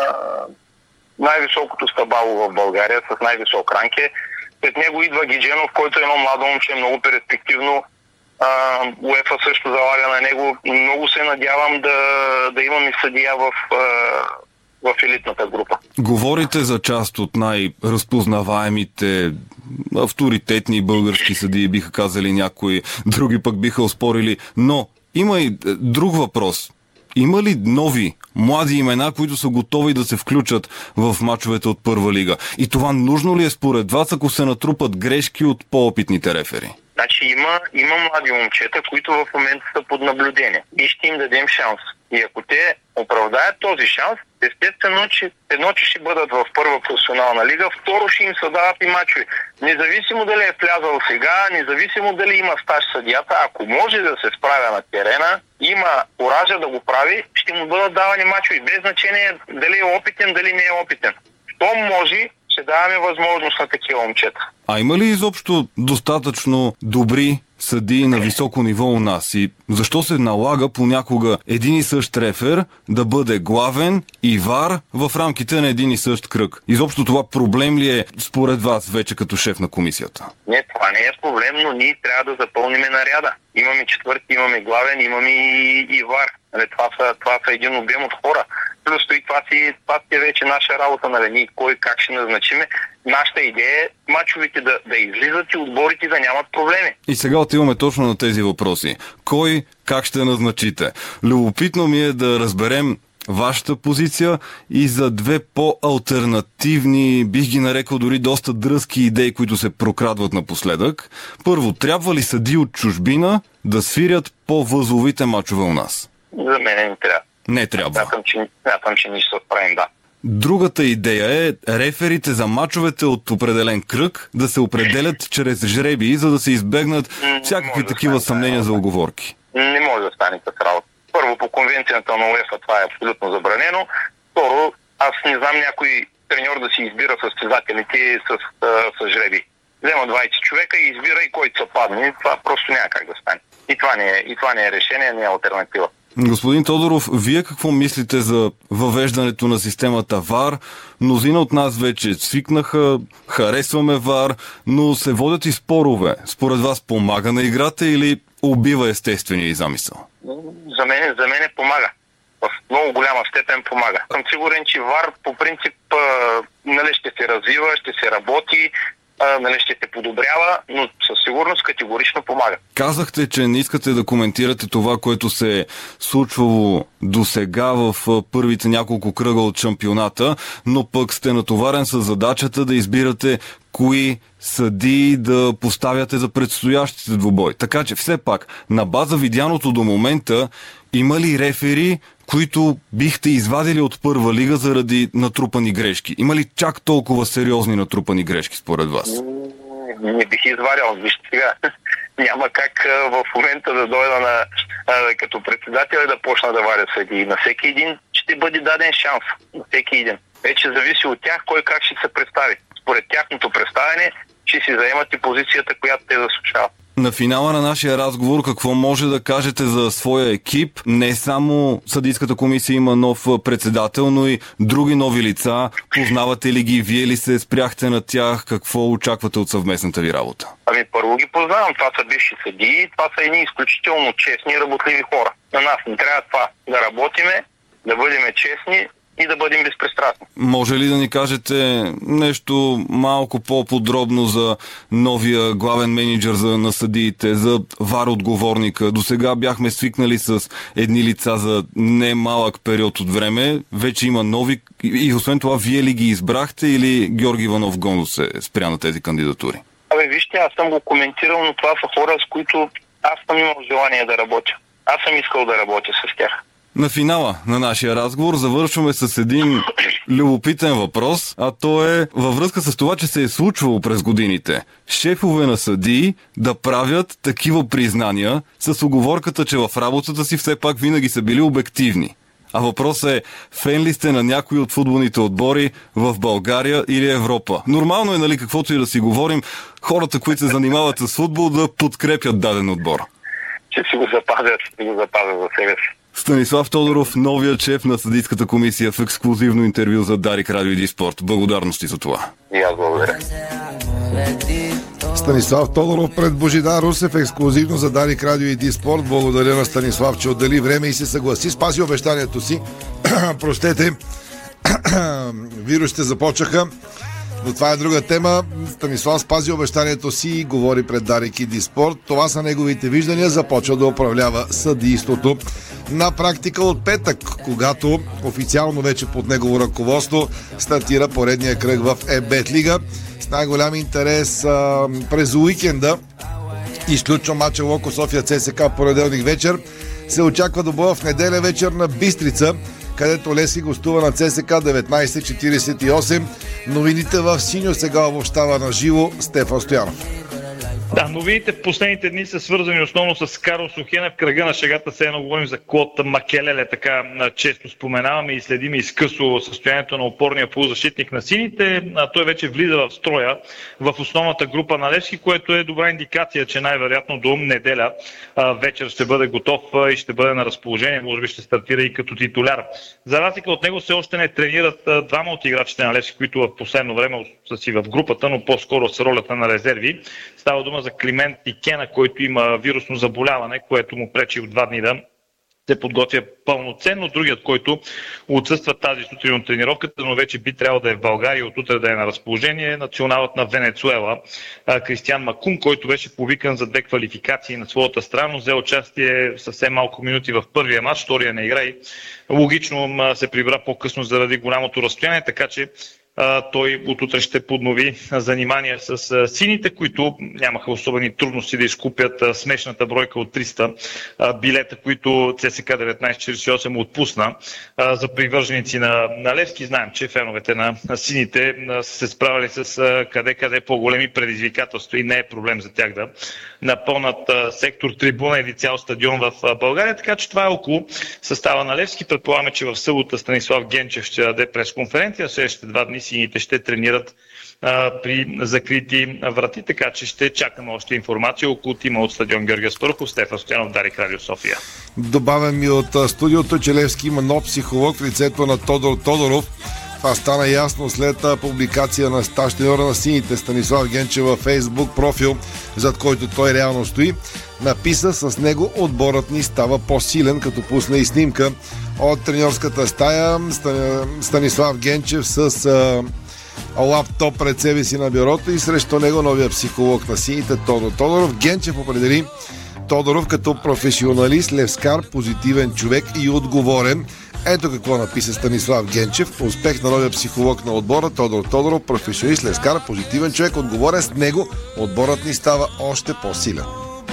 най-високото стъбало в България, с най-висок ранг е. След него идва Гидженов, който е едно младо момче, много перспективно. УЕФА също залага на него. Много се надявам да имаме съдия в елитната група. Говорите за част от най-разпознаваемите авторитетни български съдии, биха казали някои, други пък биха оспорили. Но има и друг въпрос. Има ли нови, млади имена, които са готови да се включат в мачовете от първа лига? И това нужно ли е според вас, ако се натрупат грешки от по-опитните рефери? Значи има млади момчета, които в момента са под наблюдение и ще им дадем шанс. И ако те оправдаят този шанс, Естествено, че едно, че ще бъдат в първа професионална лига, второ ще им се дават и мачове. Независимо дали е влязал сега, независимо дали има стаж съдията, ако може да се справя на терена, има коража да го прави, ще му бъдат давани мачове. Без значение дали е опитен, дали не е опитен. Щом може, ще даваме възможност на такива момчета. А има ли изобщо достатъчно добри съдии на високо ниво у нас? И защо се налага понякога един и същ рефер да бъде главен и вар в рамките на един и същ кръг? Изобщо това проблем ли е според вас вече като шеф на комисията? Не, това не е проблем, но ние трябва да запълниме наряда. Имаме четвърти, имаме главен, имаме и вар. Това са един обем от хора. Плюс това си е вече наша работа, нали, ние кой как ще назначиме. Нашата идея е мачовете да излизат и отборите да нямат проблеми. И сега отиваме точно на тези въпроси. Кой как ще назначите? Любопитно ми е да разберем вашата позиция и за две по-алтернативни, бих ги нарекал дори доста дръзки идеи, които се прокрадват напоследък. Първо, трябва ли съдии от чужбина да свирят по-възловите мачове у нас? За мен не трябва. Не трябва. Смятам, че ние ще се справим, да. Другата идея е реферите за мачовете от определен кръг да се определят чрез жребии, за да се избегнат всякакви такива съмнения за уговорки. Не може да стане така работа. Първо, по конвенцията на УЕФА това е абсолютно забранено. Второ, аз не знам някой треньор да си избира състезателите с жреби. Взема 20 човека и избира и който се падне. Това просто няма как да стане. И това не е решение, не е алтернатива. Господин Тодоров, вие какво мислите за въвеждането на системата ВАР? Мнозина от нас вече свикнаха, харесваме ВАР, но се водят и спорове. Според вас помага на играта или убива естествения и замисъл? За мен помага. В много голяма степен помага. Съм сигурен, че ВАР по принцип ще се развива, ще се работи, ще се подобрява, но със сигурност категорично помага. Казахте, че не искате да коментирате това, което се е случвало досега в първите няколко кръга от шампионата, но пък сте натоварен с задачата да избирате кои съдии да поставяте за предстоящите двубой. Така че все пак, на база видяното до момента, има ли рефери, които бихте извадили от първа лига заради натрупани грешки? Има ли чак толкова сериозни натрупани грешки според вас? Не бих извадил. Вижте сега. Няма как в момента да дойда като председател и да почна да варя съдии. На всеки един ще бъде даден шанс. На всеки един. Вече зависи от тях кой как ще се представи. Според тяхното представяне ще си заемат и позицията, която те заслужават. На финала на нашия разговор какво може да кажете за своя екип? Не само съдийската комисия има нов председател, но и други нови лица. Познавате ли ги? Вие ли се спряхте на тях? Какво очаквате от съвместната ви работа? Първо ги познавам. Това са бивши съдии. Това са едни изключително честни и работливи хора. На нас не трябва това да работиме, да бъдем честни и да бъдем безпристрастни. Може ли да ни кажете нещо малко по-подробно за новия главен мениджър на съдиите, за ВАР отговорника? До сега бяхме свикнали с едни лица за немалък период от време. Вече има нови. И освен това, вие ли ги избрахте или Георги Иванов Гонзо се спря на тези кандидатури? Вижте, аз съм го коментирал, но това са хора, с които аз съм имал желание да работя. Аз съм искал да работя с тях. На финала на нашия разговор завършваме с един любопитен въпрос, а то е във връзка с това, че се е случвало през годините шефове на съдии да правят такива признания с уговорката, че в работата си все пак винаги са били обективни. А въпросът е, фен ли сте на някои от футболните отбори в България или Европа? Нормално е, нали, каквото и да си говорим, хората, които се занимават с футбол, да подкрепят даден отбор. Ще си го запазят за себе си. Станислав Тодоров, новият шеф на съдийската комисия, в ексклузивно интервю за Дарик Радио и Спорт. Благодарности за това. И аз благодаря. Станислав Тодоров пред Божидар Русев, ексклузивно за Дарик Радио и Спорт. Благодаря на Станислав, че отдели време и се съгласи. Спази обещанието си. Простете, вирусите започнаха. Но това е друга тема. Станислав спази обещанието си и говори пред Дарик и Спорт. Това са неговите виждания. Започва да управлява съдийството. На практика от петък, когато официално вече под негово ръководство стартира поредния кръг в ЕБЕТ лига. С най-голям интерес през уикенда изключва мача Локо София ЦСКА понеделник вечер. Се очаква до боя в неделя вечер на Бистрица. където Левски гостува на ЦСК 19:48. Новините в синьо сега обобщава на живо Стефан Стоянов. Да, новините в последните дни са свързани основно с Карл Сухене. В кръга на шегата се едно говорим за Клод Макелеле, така често споменаваме и следим изкъсо състоянието на опорния полузащитник на сините. Той вече влиза в строя в основната група на Левски, което е добра индикация, че най-вероятно до неделя вечер ще бъде готов и ще бъде на разположение. Може би ще стартира и като титуляр. За разлика от него все още не тренират двама от играчите на Левски, които в последно време са си в групата, но по-скоро с ролята на резерви. Става дума за Климент Икена, който има вирусно заболяване, което му пречи от 2 дни да се подготвя пълноценно. Другият, който отсъства тази сутрин от тренировката, но вече би трябвало да е в България и от утре да е на разположение, националът на Венецуела Кристиан Макун, който беше повикан за 2 квалификации на своята страна, взе участие съвсем малко минути в първия матч, втория не игра и логично се прибра по-късно заради голямото разстояние, така че той от утре ще поднови занимания с сините, които нямаха особени трудности да изкупят смешната бройка от 300 билета, които ЦСК 1948 отпусна за привърженици на Левски. Знаем, че феновете на сините са се справили с къде по-големи предизвикателства и не е проблем за тях да напълнат сектор трибуна или цял стадион в България, така че това е около състава на Левски. Предполагаме, че в събота Станислав Генчев ще даде пресконференция, следващите 2 дни сините ще тренират при закрити врати, така че ще чакаме още информация около тима от стадион Георги Аспарухов. Стефан Стоянов, Дарик Радио София. Добавям ми от студиото, че Левски има нов психолог в лицето на Тодор Тодоров. Това стана ясно след публикация на стаж треньора на сините Станислав Генчев във Фейсбук профил, зад който той реално стои. Написа: с него отборът ни става по-силен, като пусна и снимка от треньорската стая. Станислав Генчев с лаптоп пред себе си на бюрото и срещу него новия психолог на сините Тодор Тодоров. Генчев определи Тодоров като професионалист, левскар, позитивен човек и отговорен. Ето какво написа Станислав Генчев: успех на новия психолог на отбора Тодор Тодоров, професионалист, левскар, позитивен човек, отговорен. С него отборът ни става още по-силен.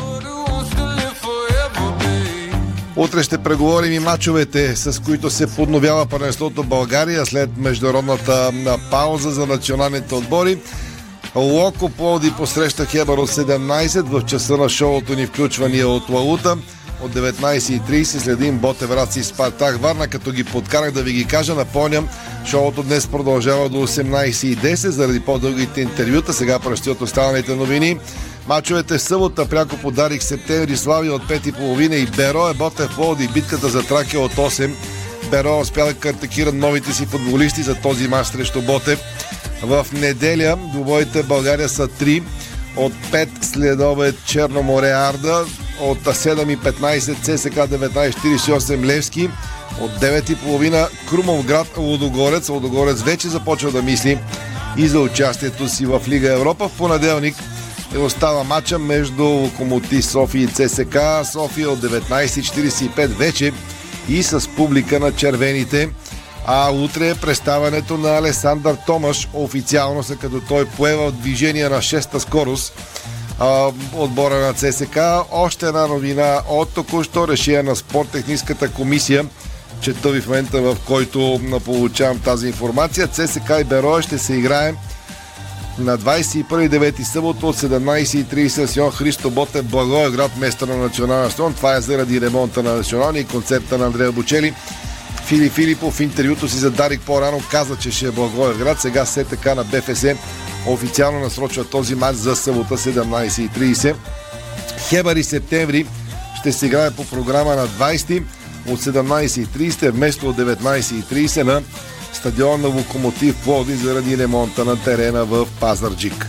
Утре ще преговорим и мачовете, с които се подновява първенството България след международната пауза за националните отбори. Локо Пловдив посреща Хебър от 17 в часа на шоуто ни включвания от Лаута. От 19:30 следим Ботев Враца и Спартак Варна, като ги подкарах да ви ги кажа. Напомням, шоуто днес продължава до 18:10 заради по-дългите интервюта. Сега предстоят останалите новини. Мачовете в събота пряко по Дарик Септември, Славия от 5:30 и Берое Ботев Пловдив, битката за Тракия от 8. Берое успя да картекира новите си футболисти за този мач срещу Ботев. В неделя двубоите България са 3. От 5 следобед Черно море Арда, от 7:15 ЦСК 19:48 Левски, от 9:30 Крумовград Лудогорец. Лудогорец вече започва да мисли и за участието си в Лига Европа. В понеделник остава матча между Локомотив София и ЦСК София от 19:45 вече и с публика на червените. А утре е представянето на Алесандър Томаш. Официално са, като той поева движение на 6-та скорост отбора на ЦСК. Още една новина от току-що решение на спорттехническата комисия. Чета ви в момента, в който получавам тази информация. ЦСК и Берое ще се играе на 21.9. събота от 17:30 стадион Христо Ботев Благоевград, местър на националния стадион. Това е заради ремонта на националния и концерта на Андрея Бочели. Филип Филипов в интервюто си за Дарик по-рано каза, че ще е Благоевград. Сега СТК на БФС официално насрочва този матч за събота 17:30. Хебър и Септември ще се играе по програма на 20 от 17:30 вместо от 19:30 на стадион на Локомотив Пловдив заради ремонта на терена в Пазарджик.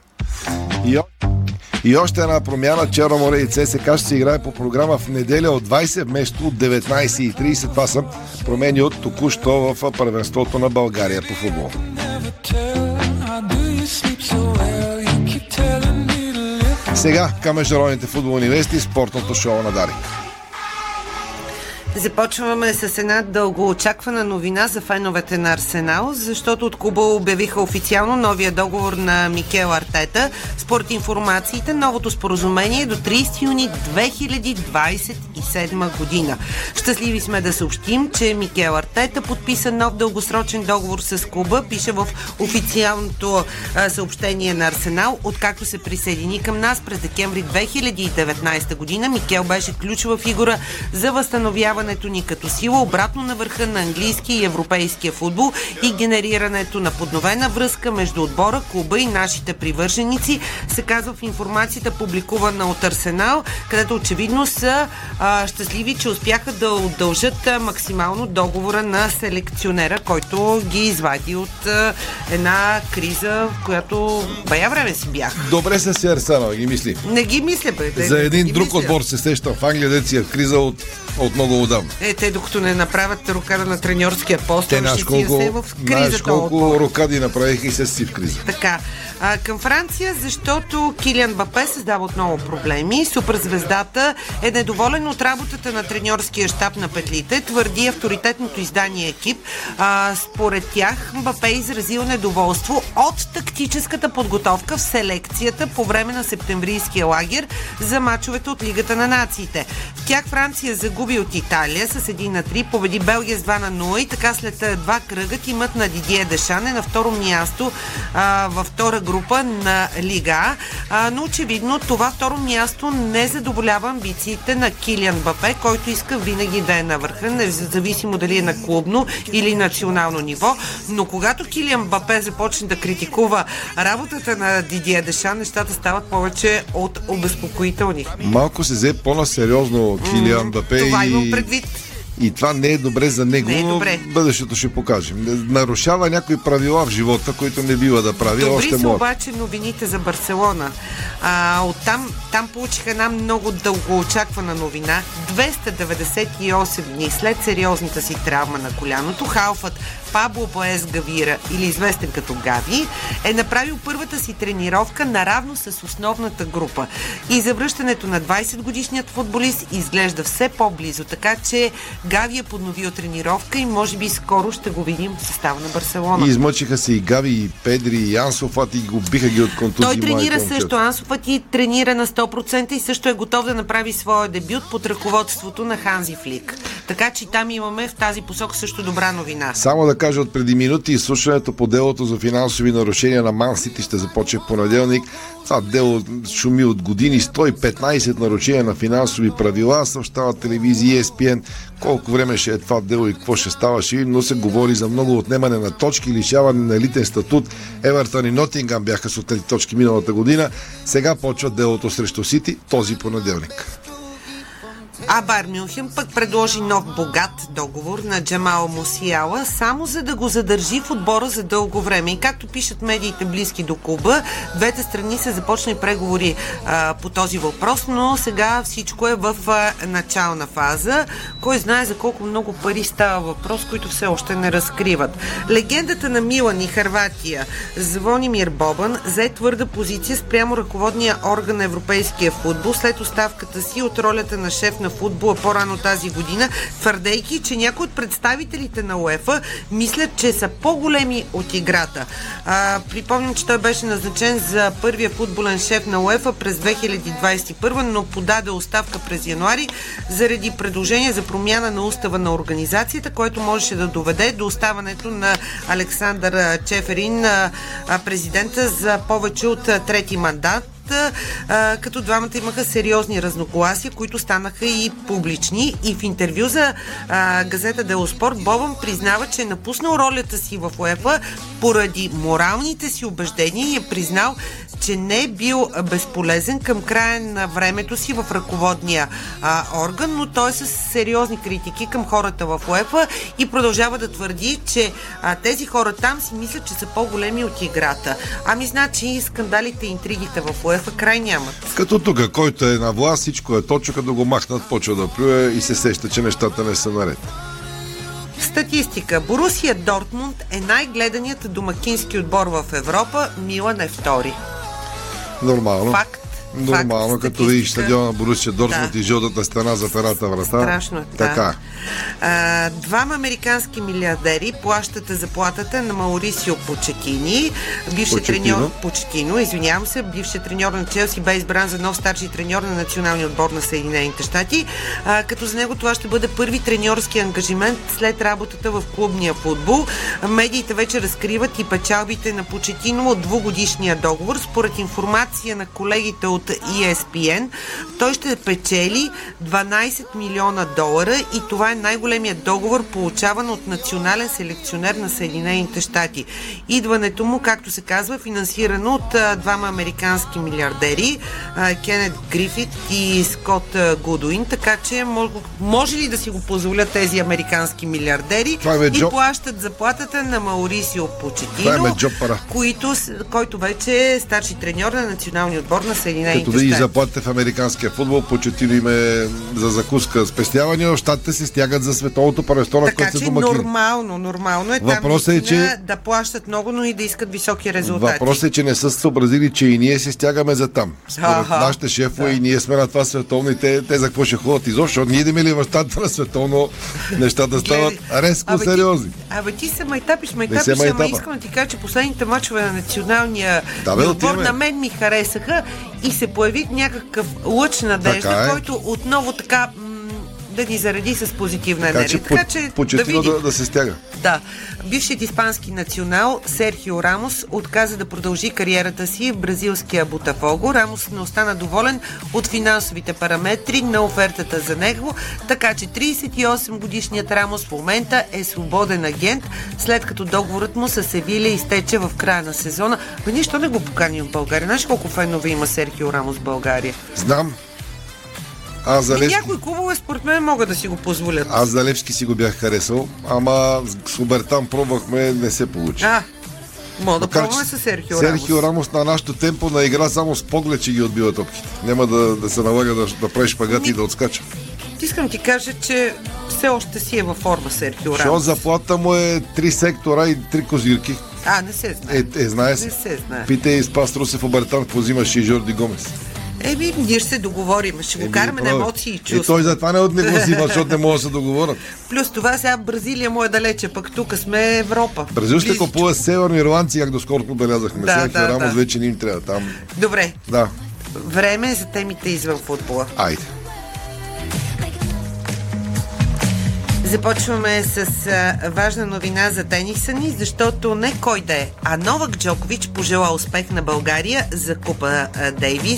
И още една промяна. Черно море и ЦСК ще се играе по програма в неделя от 20 вместо от 19:30. Това са промени от току-що в първенството на България по футбол. Сега към международните футболни вести, спортното шоу на Дарик. Започваме с една дългоочаквана новина за феновете на Арсенал, защото от клуба обявиха официално новия договор на Микел Артета. Според информациите, новото споразумение е до 30 юни 2027 година. Щастливи сме да съобщим, че Микел Артета подписа нов дългосрочен договор с клуба, пише в официалното съобщение на Арсенал. Откакто се присъедини към нас през декември 2019 година, Микел беше ключова фигура за възстановяването ни като сила обратно на върха на английски и европейския футбол и генерирането на подновена връзка между отбора, клуба и нашите привърженици, се казва в информацията, публикувана от Арсенал, където очевидно са щастливи, че успяха да удължат максимално договора на селекционера, който ги извади от една криза, в която бая време си бях. Добре са си Арсенал, ги мисли. Не ги мисля, бе. За един друг отбор се сещам в Англия, дет си е в криза от много отдавна. Те докато не направят рокада на треньорския пост, те знаеш колко рокади направиха и се си в криза. Така. Към Франция, защото Килиан Мбапе създава отново проблеми. Суперзвездата е недоволен от работата на треньорския щаб на петлите, твърди авторитетното издание Екип. Според тях Мбапе изразил недоволство от тактическата подготовка в селекцията по време на септемврийския лагер за мачовете от Лигата на нациите. В тях Франция загуби от Италия с 1-3, победи Белгия с 2-0 и така след два кръга тимът на Дидие Дешан е на второ място във втора група на Лига, но очевидно това второ място не задоволява амбициите на Килиан Мбапе, който иска винаги да е на върха, независимо дали е на клубно или национално ниво, но когато Килиан Мбапе започне да критикува работата на Дидие Дешан, нещата стават повече от обезпокоителни. Малко се взе по-насериозно Килиан Мбапе. Това имам предвид. И това не е добре за него, но бъдещето ще покажем. Нарушава някои правила в живота, които не бива да прави. Добри са обаче новините за Барселона. Там получиха една много дългоочаквана новина. 298 дни след сериозната си травма на коляното, халфът Пабло Боес Гавира, или известен като Гави, е направил първата си тренировка наравно с основната група. И завръщането на 20-годишният футболист изглежда все по-близо, така че Гави е подновил тренировка и може би скоро ще го видим в състава на Барселона. И измъчиха се и Гави, и Педри, и Ансо Фати, го биха ги от контузии. Той тренира също. Ансо Фати тренира на 100% и също е готов да направи своя дебют под ръководството на Ханзи Флик. Така че там имаме в тази посока също добра новина. Само да кажа, от преди минути изслушването по делото за финансови нарушения на Ман Сити ще започне в понеделник. Това дело шуми от години. 115 нарушения на финансови правила, съобщава телевизия ESPN. Колко време ще е това дело и какво ще става, но се говори за много отнемане на точки, лишаване на елитен статут. Евертън и Нотингъм бяха с отнети точки миналата година. Сега почва делото срещу Сити този понеделник. Байер Мюнхен пък предложи нов богат договор на Джамал Мусиала, само за да го задържи в отбора за дълго време. И както пишат медиите близки до клуба, двете страни са започнали преговори по този въпрос, но сега всичко е в начална фаза. Кой знае за колко много пари става въпрос, които все още не разкриват. Легендата на Милан и Хърватия Звонимир Бобан взе твърда позиция спрямо ръководния орган на европейския футбол след оставката си от ролята на шеф на футбола по-рано тази година, твърдейки, че някои от представителите на УЕФА мислят, че са по-големи от играта. Припомням, че той беше назначен за първия футболен шеф на УЕФА през 2021, но подаде оставка през януари заради предложение за промяна на устава на организацията, което можеше да доведе до оставането на Александър Чеферин, президента, за повече от трети мандат. Като двамата имаха сериозни разногласия, които станаха и публични. И в интервю за газета Дело Спорт Бобан признава, че е напуснал ролята си в УЕФА поради моралните си убеждения и е признал, че не е бил безполезен към края на времето си в ръководния орган, но той е с сериозни критики към хората в УЕФА и продължава да твърди, че тези хора там си мислят, че са по-големи от играта. Значи и скандалите и интригите в УЕФА край нямат. Като тук, който е на власт, всичко е точно, като го махнат, почва да плюе и се сеща, че нещата не са наред. Статистика. Борусия Дортмунд е най-гледаният домакински отбор в Европа, Милан е втори. Нормално. Факт. Нормално, като видиш стадиона на Борусия Дортмунд и жълтата стена за перата врата. Страшно е. Така. Двама американски милиардери плащат заплатата на Маурисио Почетино, бившият треньор на Челси бе избран за нов старши треньор на националния отбор на Съединените щати, като за него това ще бъде първи треньорски ангажимент след работата в клубния футбол. Медиите вече разкриват и печалбите на Почетино от двугодишния договор. Според информация на колегите от ESPN, той ще печели $12 милиона и това е най-големият договор, получаван от национален селекционер на Съединените щати. Идването му, както се казва, финансирано от двама американски милиардери, Кенет Грифит и Скот Гудуин, така че може ли да си го позволят тези американски милиардери и плащат заплатата на Маурисио Почетино, който вече е старши треньор на националния отбор на Съединените щати. Като да и заплатите в американския футбол, Почетино им е за закуска спестявания, щатите се стягат за световното първенство, на което се домакини. Нормално е въпросът там че да плащат много, но и да искат високи резултати. Въпросът е, че не са съобразили, че и ние се стягаме за там. Според нашите шефове и ние сме на това световно и те за какво ще ходят изобщо, защото ние идем ли в щата на световно, нещата стават резко сериозни. Ти се майтапиш, ама искам да ти кажа, че последните мачове на националния отбор на мен ми харесаха и се появи някакъв лъч надежда, който отново така да ни заради с позитивна енергия. Така че Почетино да се стяга. Да. Бившият испански национал Серхио Рамос отказа да продължи кариерата си в бразилския Ботафого. Рамос не остана доволен от финансовите параметри на офертата за него, така че 38-годишният Рамос в момента е свободен агент, след като договорът му с Севиля изтече в края на сезона. Нищо не го поканим в България. Знаеш колко фенове има Серхио Рамос в България? Знам. Някои клубове според мен могат да си го позволят. Аз за Левски си го бях харесал, ама с Обертан пробвахме, не се получи. Мога да пробваме с Серхио Рамос. Серхио Рамос на нашото темпо на игра само с поглед, че ги отбива топките. Няма да се налага да правиш шпагати и да отскача. Искам ти кажа, че все още си е във форма Серхио Рамос. Защото заплата му е 3 сектора и 3 козирки. Не се знае. Знае се. Не се знае. Питай Спас Русев Обертан, какво взимаш и Жорди Гомес. Ние ще се договорим, ще го караме на емоции и чувства. И той затова не го взима, защото не може да се договорят. Плюс това сега Бразилия му е далече, пък тук сме Европа. Бразил ще купува северни ирландци, как доскоро побелязахме. Серхио Рамос вече не им трябва там. Добре. Да. Време е за темите извън футбола. Айде. Започваме с важна новина за тениса ни, защото не кой да е, а Новак Джокович пожела успех на България за Купа Дейвис.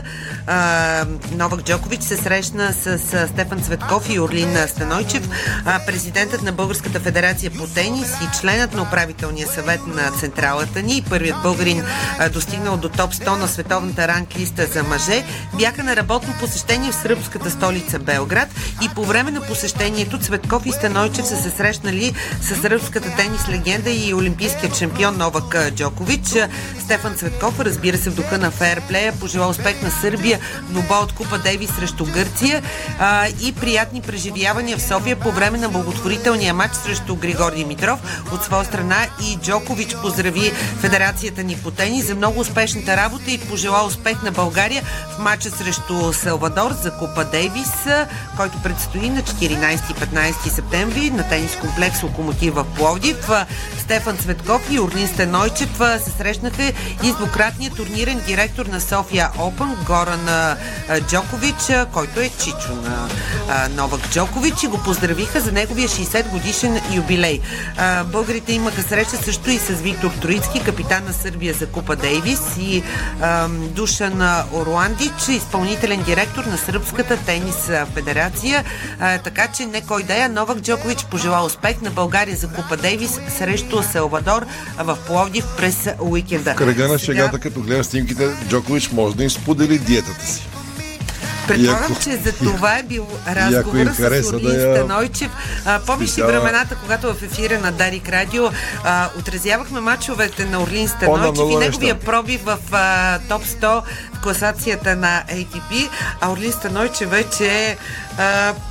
Новак Джокович се срещна с Стефан Цветков и Орлин Станойчев. Президентът на Българската федерация по тенис и членът на управителния съвет на централата ни, първият българин достигнал до топ 100 на световната ранглиста за мъже, бяха на работно посещение в сръбската столица Белград и по време на посещението Цветков и Станойчев са се срещнали с сръбската тенис легенда и олимпийският шампион Новак Джокович. Стефан Цветков, разбира се в духа на фейерплея, пожела успех на Сърбия, но от Купа Дейвис срещу Гърция и приятни преживявания в София по време на благотворителния матч срещу Григор Димитров. От своя страна и Джокович поздрави Федерацията ни по тенис за много успешната работа и пожела успех на България в матча срещу Салвадор за Купа Дейвис, който предстои на 14 и 15 септември на тенис комплекс Локомотив в Пловдив. Стефан Цветков и Орлин Станойчев се срещнаха и с двукратния турнирен директор на София Опън Горан Джокович, който е чичо на Новак Джокович, и го поздравиха за неговия 60 годишен юбилей. Българите имаха среща също и с Виктор Троицки, капитан на Сърбия за Купа Дейвис, и Душан Орландич, изпълнителен директор на Сръбската тенис федерация. Така че не кой да е, Новак Джокович пожела успех на България за Купа Дейвис срещу Салвадор в Пловдив през уикенда. Кръга на шегата, като гледам снимките, Джокович може да им сподели диетата си. Предполагам, че за това е бил разговора с Орлин Станойчев. Помниш ли времената, когато в ефира на Дарик Радио отразявахме мачовете на Орлин Станойчев и неговия пробив в топ 100 в класацията на ATP, а Орлин Станойчев вече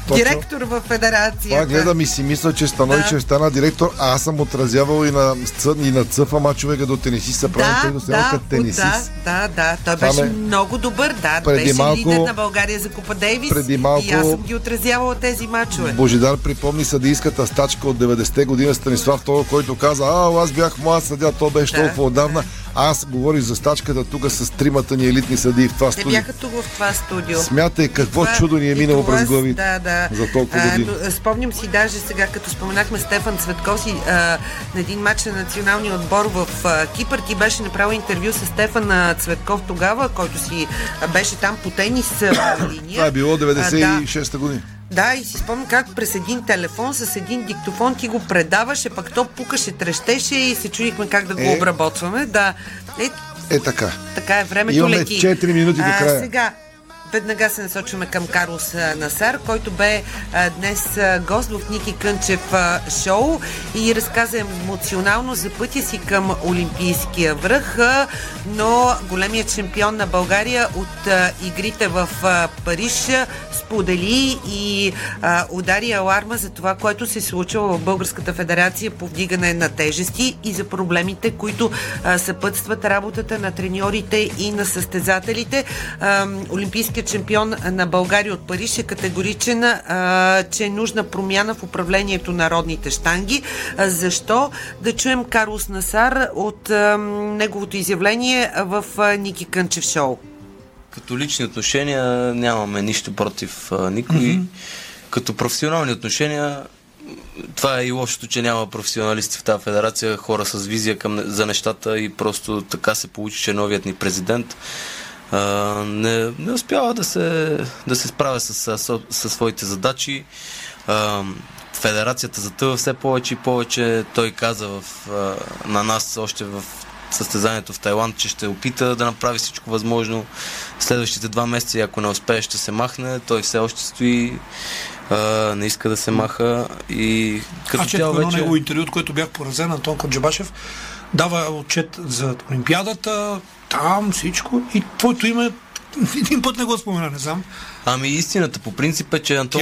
Директор в федерацията. Това гледам и си мисля, че Станой, че стана директор, а аз съм отразявал и на ЦФ мачове като тенисист, са правил като тенисист. Да. Той беше много добър, беше лидер на България за Купа Дейвис и аз съм ги отразявала тези мачове. Божидар припомни съдийската стачка от 90-те година Станислав Тодор, който каза, аз бях млад съдия, то беше толкова отдавна. Аз говорих за стачката тук с тримата ни елитни съдии в това студио. Те бяха тук в това студио. Смятай какво чудо ни е минало през главите за толкова години. Спомням си даже сега, като споменахме Стефан Цветков на един матч на националния отбор в Кипър. Ти беше направил интервю с Стефан Цветков тогава, който си беше там по тенис линия. Това е било 96-та година. Да, и си спомням как през един телефон с един диктофон ти го предаваше, пък то пукаше, трещеше и се чудихме как да го обработваме. Да. Така. Така е, времето имаме лети. 4 минути до края. Сега, веднага се насочваме към Карлос Насар, който бе днес гост в Ники Кънчев шоу и разказа емоционално за пътя си към Олимпийския връх, но големият шампион на България от игрите в Париж сподели и удари аларма за това, което се случва в Българската федерация по вдигане на тежести и за проблемите, които съпътстват работата на треньорите и на състезателите. Олимпийският шампион на България от Париж е категоричен, че е нужна промяна в управлението на родните щанги. Защо? Да чуем Карлос Насар от неговото изявление в Ники Кънчев шоу. Като лични отношения нямаме нищо против никой. Като професионални отношения, това е и лошото, че няма професионалисти в тази федерация, хора с визия за нещата и просто така се получи, че новият ни президент не успява да се справя със своите задачи. Федерацията затъва все повече и повече. Той каза на нас още в състезанието в Тайланд, че ще опита да направи всичко възможно. Следващите 2 месеца, ако не успее, ще се махне. Той все още стои, не иска да се маха. И като цяло вече... негово интервю, от което бях поразен, Антон Коджабашев дава отчет за Олимпиадата, там всичко, и твоето име един път не го спомена, не знам. Ами истината по принцип е, че Антон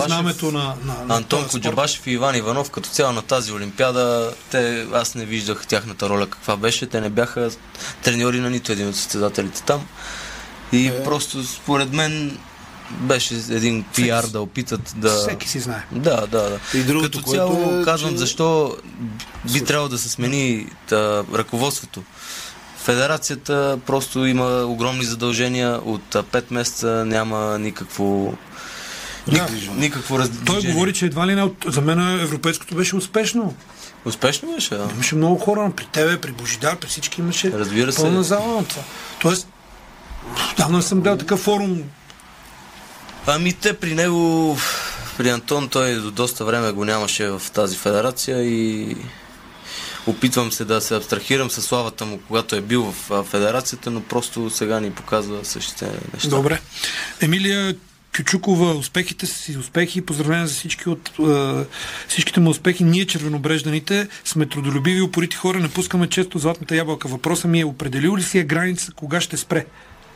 Коджабашев и Иван Иванов като цяло на тази Олимпиада, аз не виждах тяхната роля каква беше, те не бяха треньори на нито един от състезателите там и просто според мен беше един пиар да опитат да... Всеки си знае. Да. И другото, като цяло казвам защо би трябвало да се смени ръководството. Федерацията просто има огромни задължения. От 5 месеца няма никакво раздвижение. Той говори, че едва ли не за мен европейското беше успешно. Успешно беше, да. Имаше много хора при тебе, при Божидар, при всички имаше пълна зала на това. Тоест, давно съм гледал такъв форум. Ами те при него, при Антон, той до доста време го нямаше в тази федерация и опитвам се да се абстрахирам със славата му, когато е бил в федерацията, но просто сега ни показва същите неща. Добре. Емилия Кючукова, успехите си успехи, поздравления за всичките му успехи. Ние, червенобрежданите, сме трудолюбиви, упорити хора, не пускаме често златната ябълка. Въпросът ми е, определил ли си граница, кога ще спре?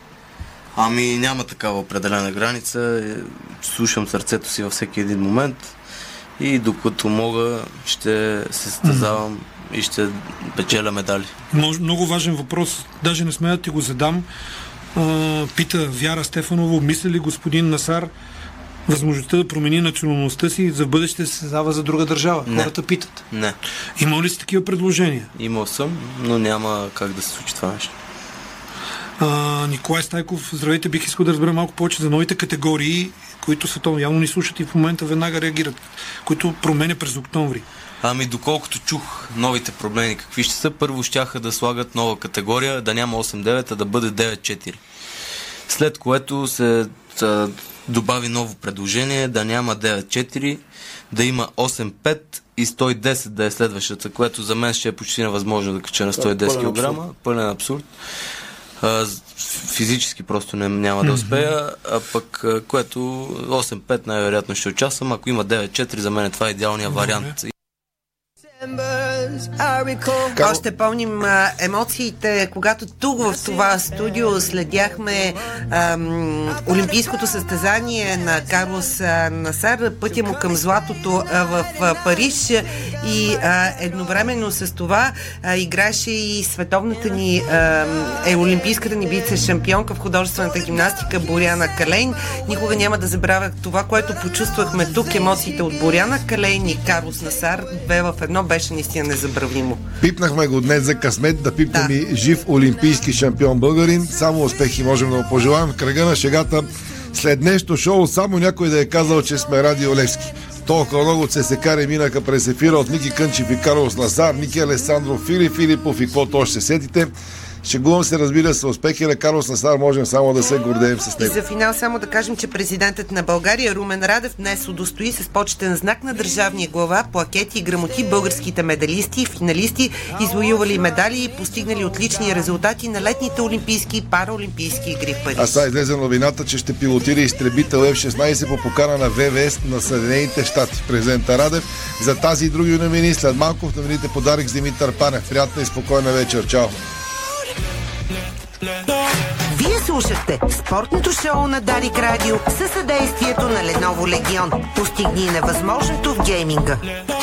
Ами няма такава определена граница. Слушам сърцето си във всеки един момент и докато мога ще се състезавам и ще печеля медали. Много важен въпрос, даже не смея да ти го задам. Пита Вяра Стефанова, мисли ли господин Насар възможността да промени националността си и за бъдеще се създава за друга държава? Не. Хората питат. Не. Има ли си такива предложения? Имал съм, но няма как да се случи това нещо. Николай Стайков, здравейте, бих искал да разбера малко повече за новите категории, които световно явно ни слушат и в момента веднага реагират, които променя през октомври. Ами доколкото чух новите проблеми какви ще са, първо щяха да слагат нова категория, да няма 8-9, а да бъде 9-4. След което се добави ново предложение, да няма 9-4, да има 8-5 и 110 да е следващата, което за мен ще е почти невъзможно да кача на 110 кг. Пълен абсурд. Физически просто няма да успея, а пък което 8-5 най-вероятно ще участвам. Ако има 9-4, за мен това е идеалният вариант. Още помним емоциите, когато тук в това студио следяхме олимпийското състезание на Карлос Насар, пътя му към златото в Париж, и едновременно с това играше и световната ни олимпийската ни вице-шампионка в художествената гимнастика Боряна Калейн. Никога няма да забравя това, което почувствахме тук, емоциите от Боряна Калейн и Карлос Насар, 2 в 1, беше наистина незабравимо. Пипнахме го днес за късмет, да пипнем и жив олимпийски шампион българин. Само успехи можем да му пожелаем. В кръга на шегата след нещо шоу само някой да е казал, че сме Радио Левски. Толкова много от ССК минаха през ефира от Ники Кънчев и Карлос Насар, Ники Алесандров, Филипов и каквото още се сетите. Шегувам се, разбира се, успехи на Карлос Насар, можем само да се гордеем с него. И за финал само да кажем, че президентът на България Румен Радев днес удостои с почетен знак на държавния глава, плакети и грамоти българските медалисти и финалисти, извоювали медали и постигнали отлични резултати на летните олимпийски и параолимпийски игри в Париж. А сега излезе новината, че ще пилотира изтребител F-16 по покана на ВВС на Съединените щати. Президента Радев за тази и други новини след малко в новините подарък с Димитър Панев. Приятна и спокойна вечер. Чао! Вие слушахте спортното шоу на Дарик Радио със съдействието на Lenovo Legion. Постигни невъзможното в гейминга.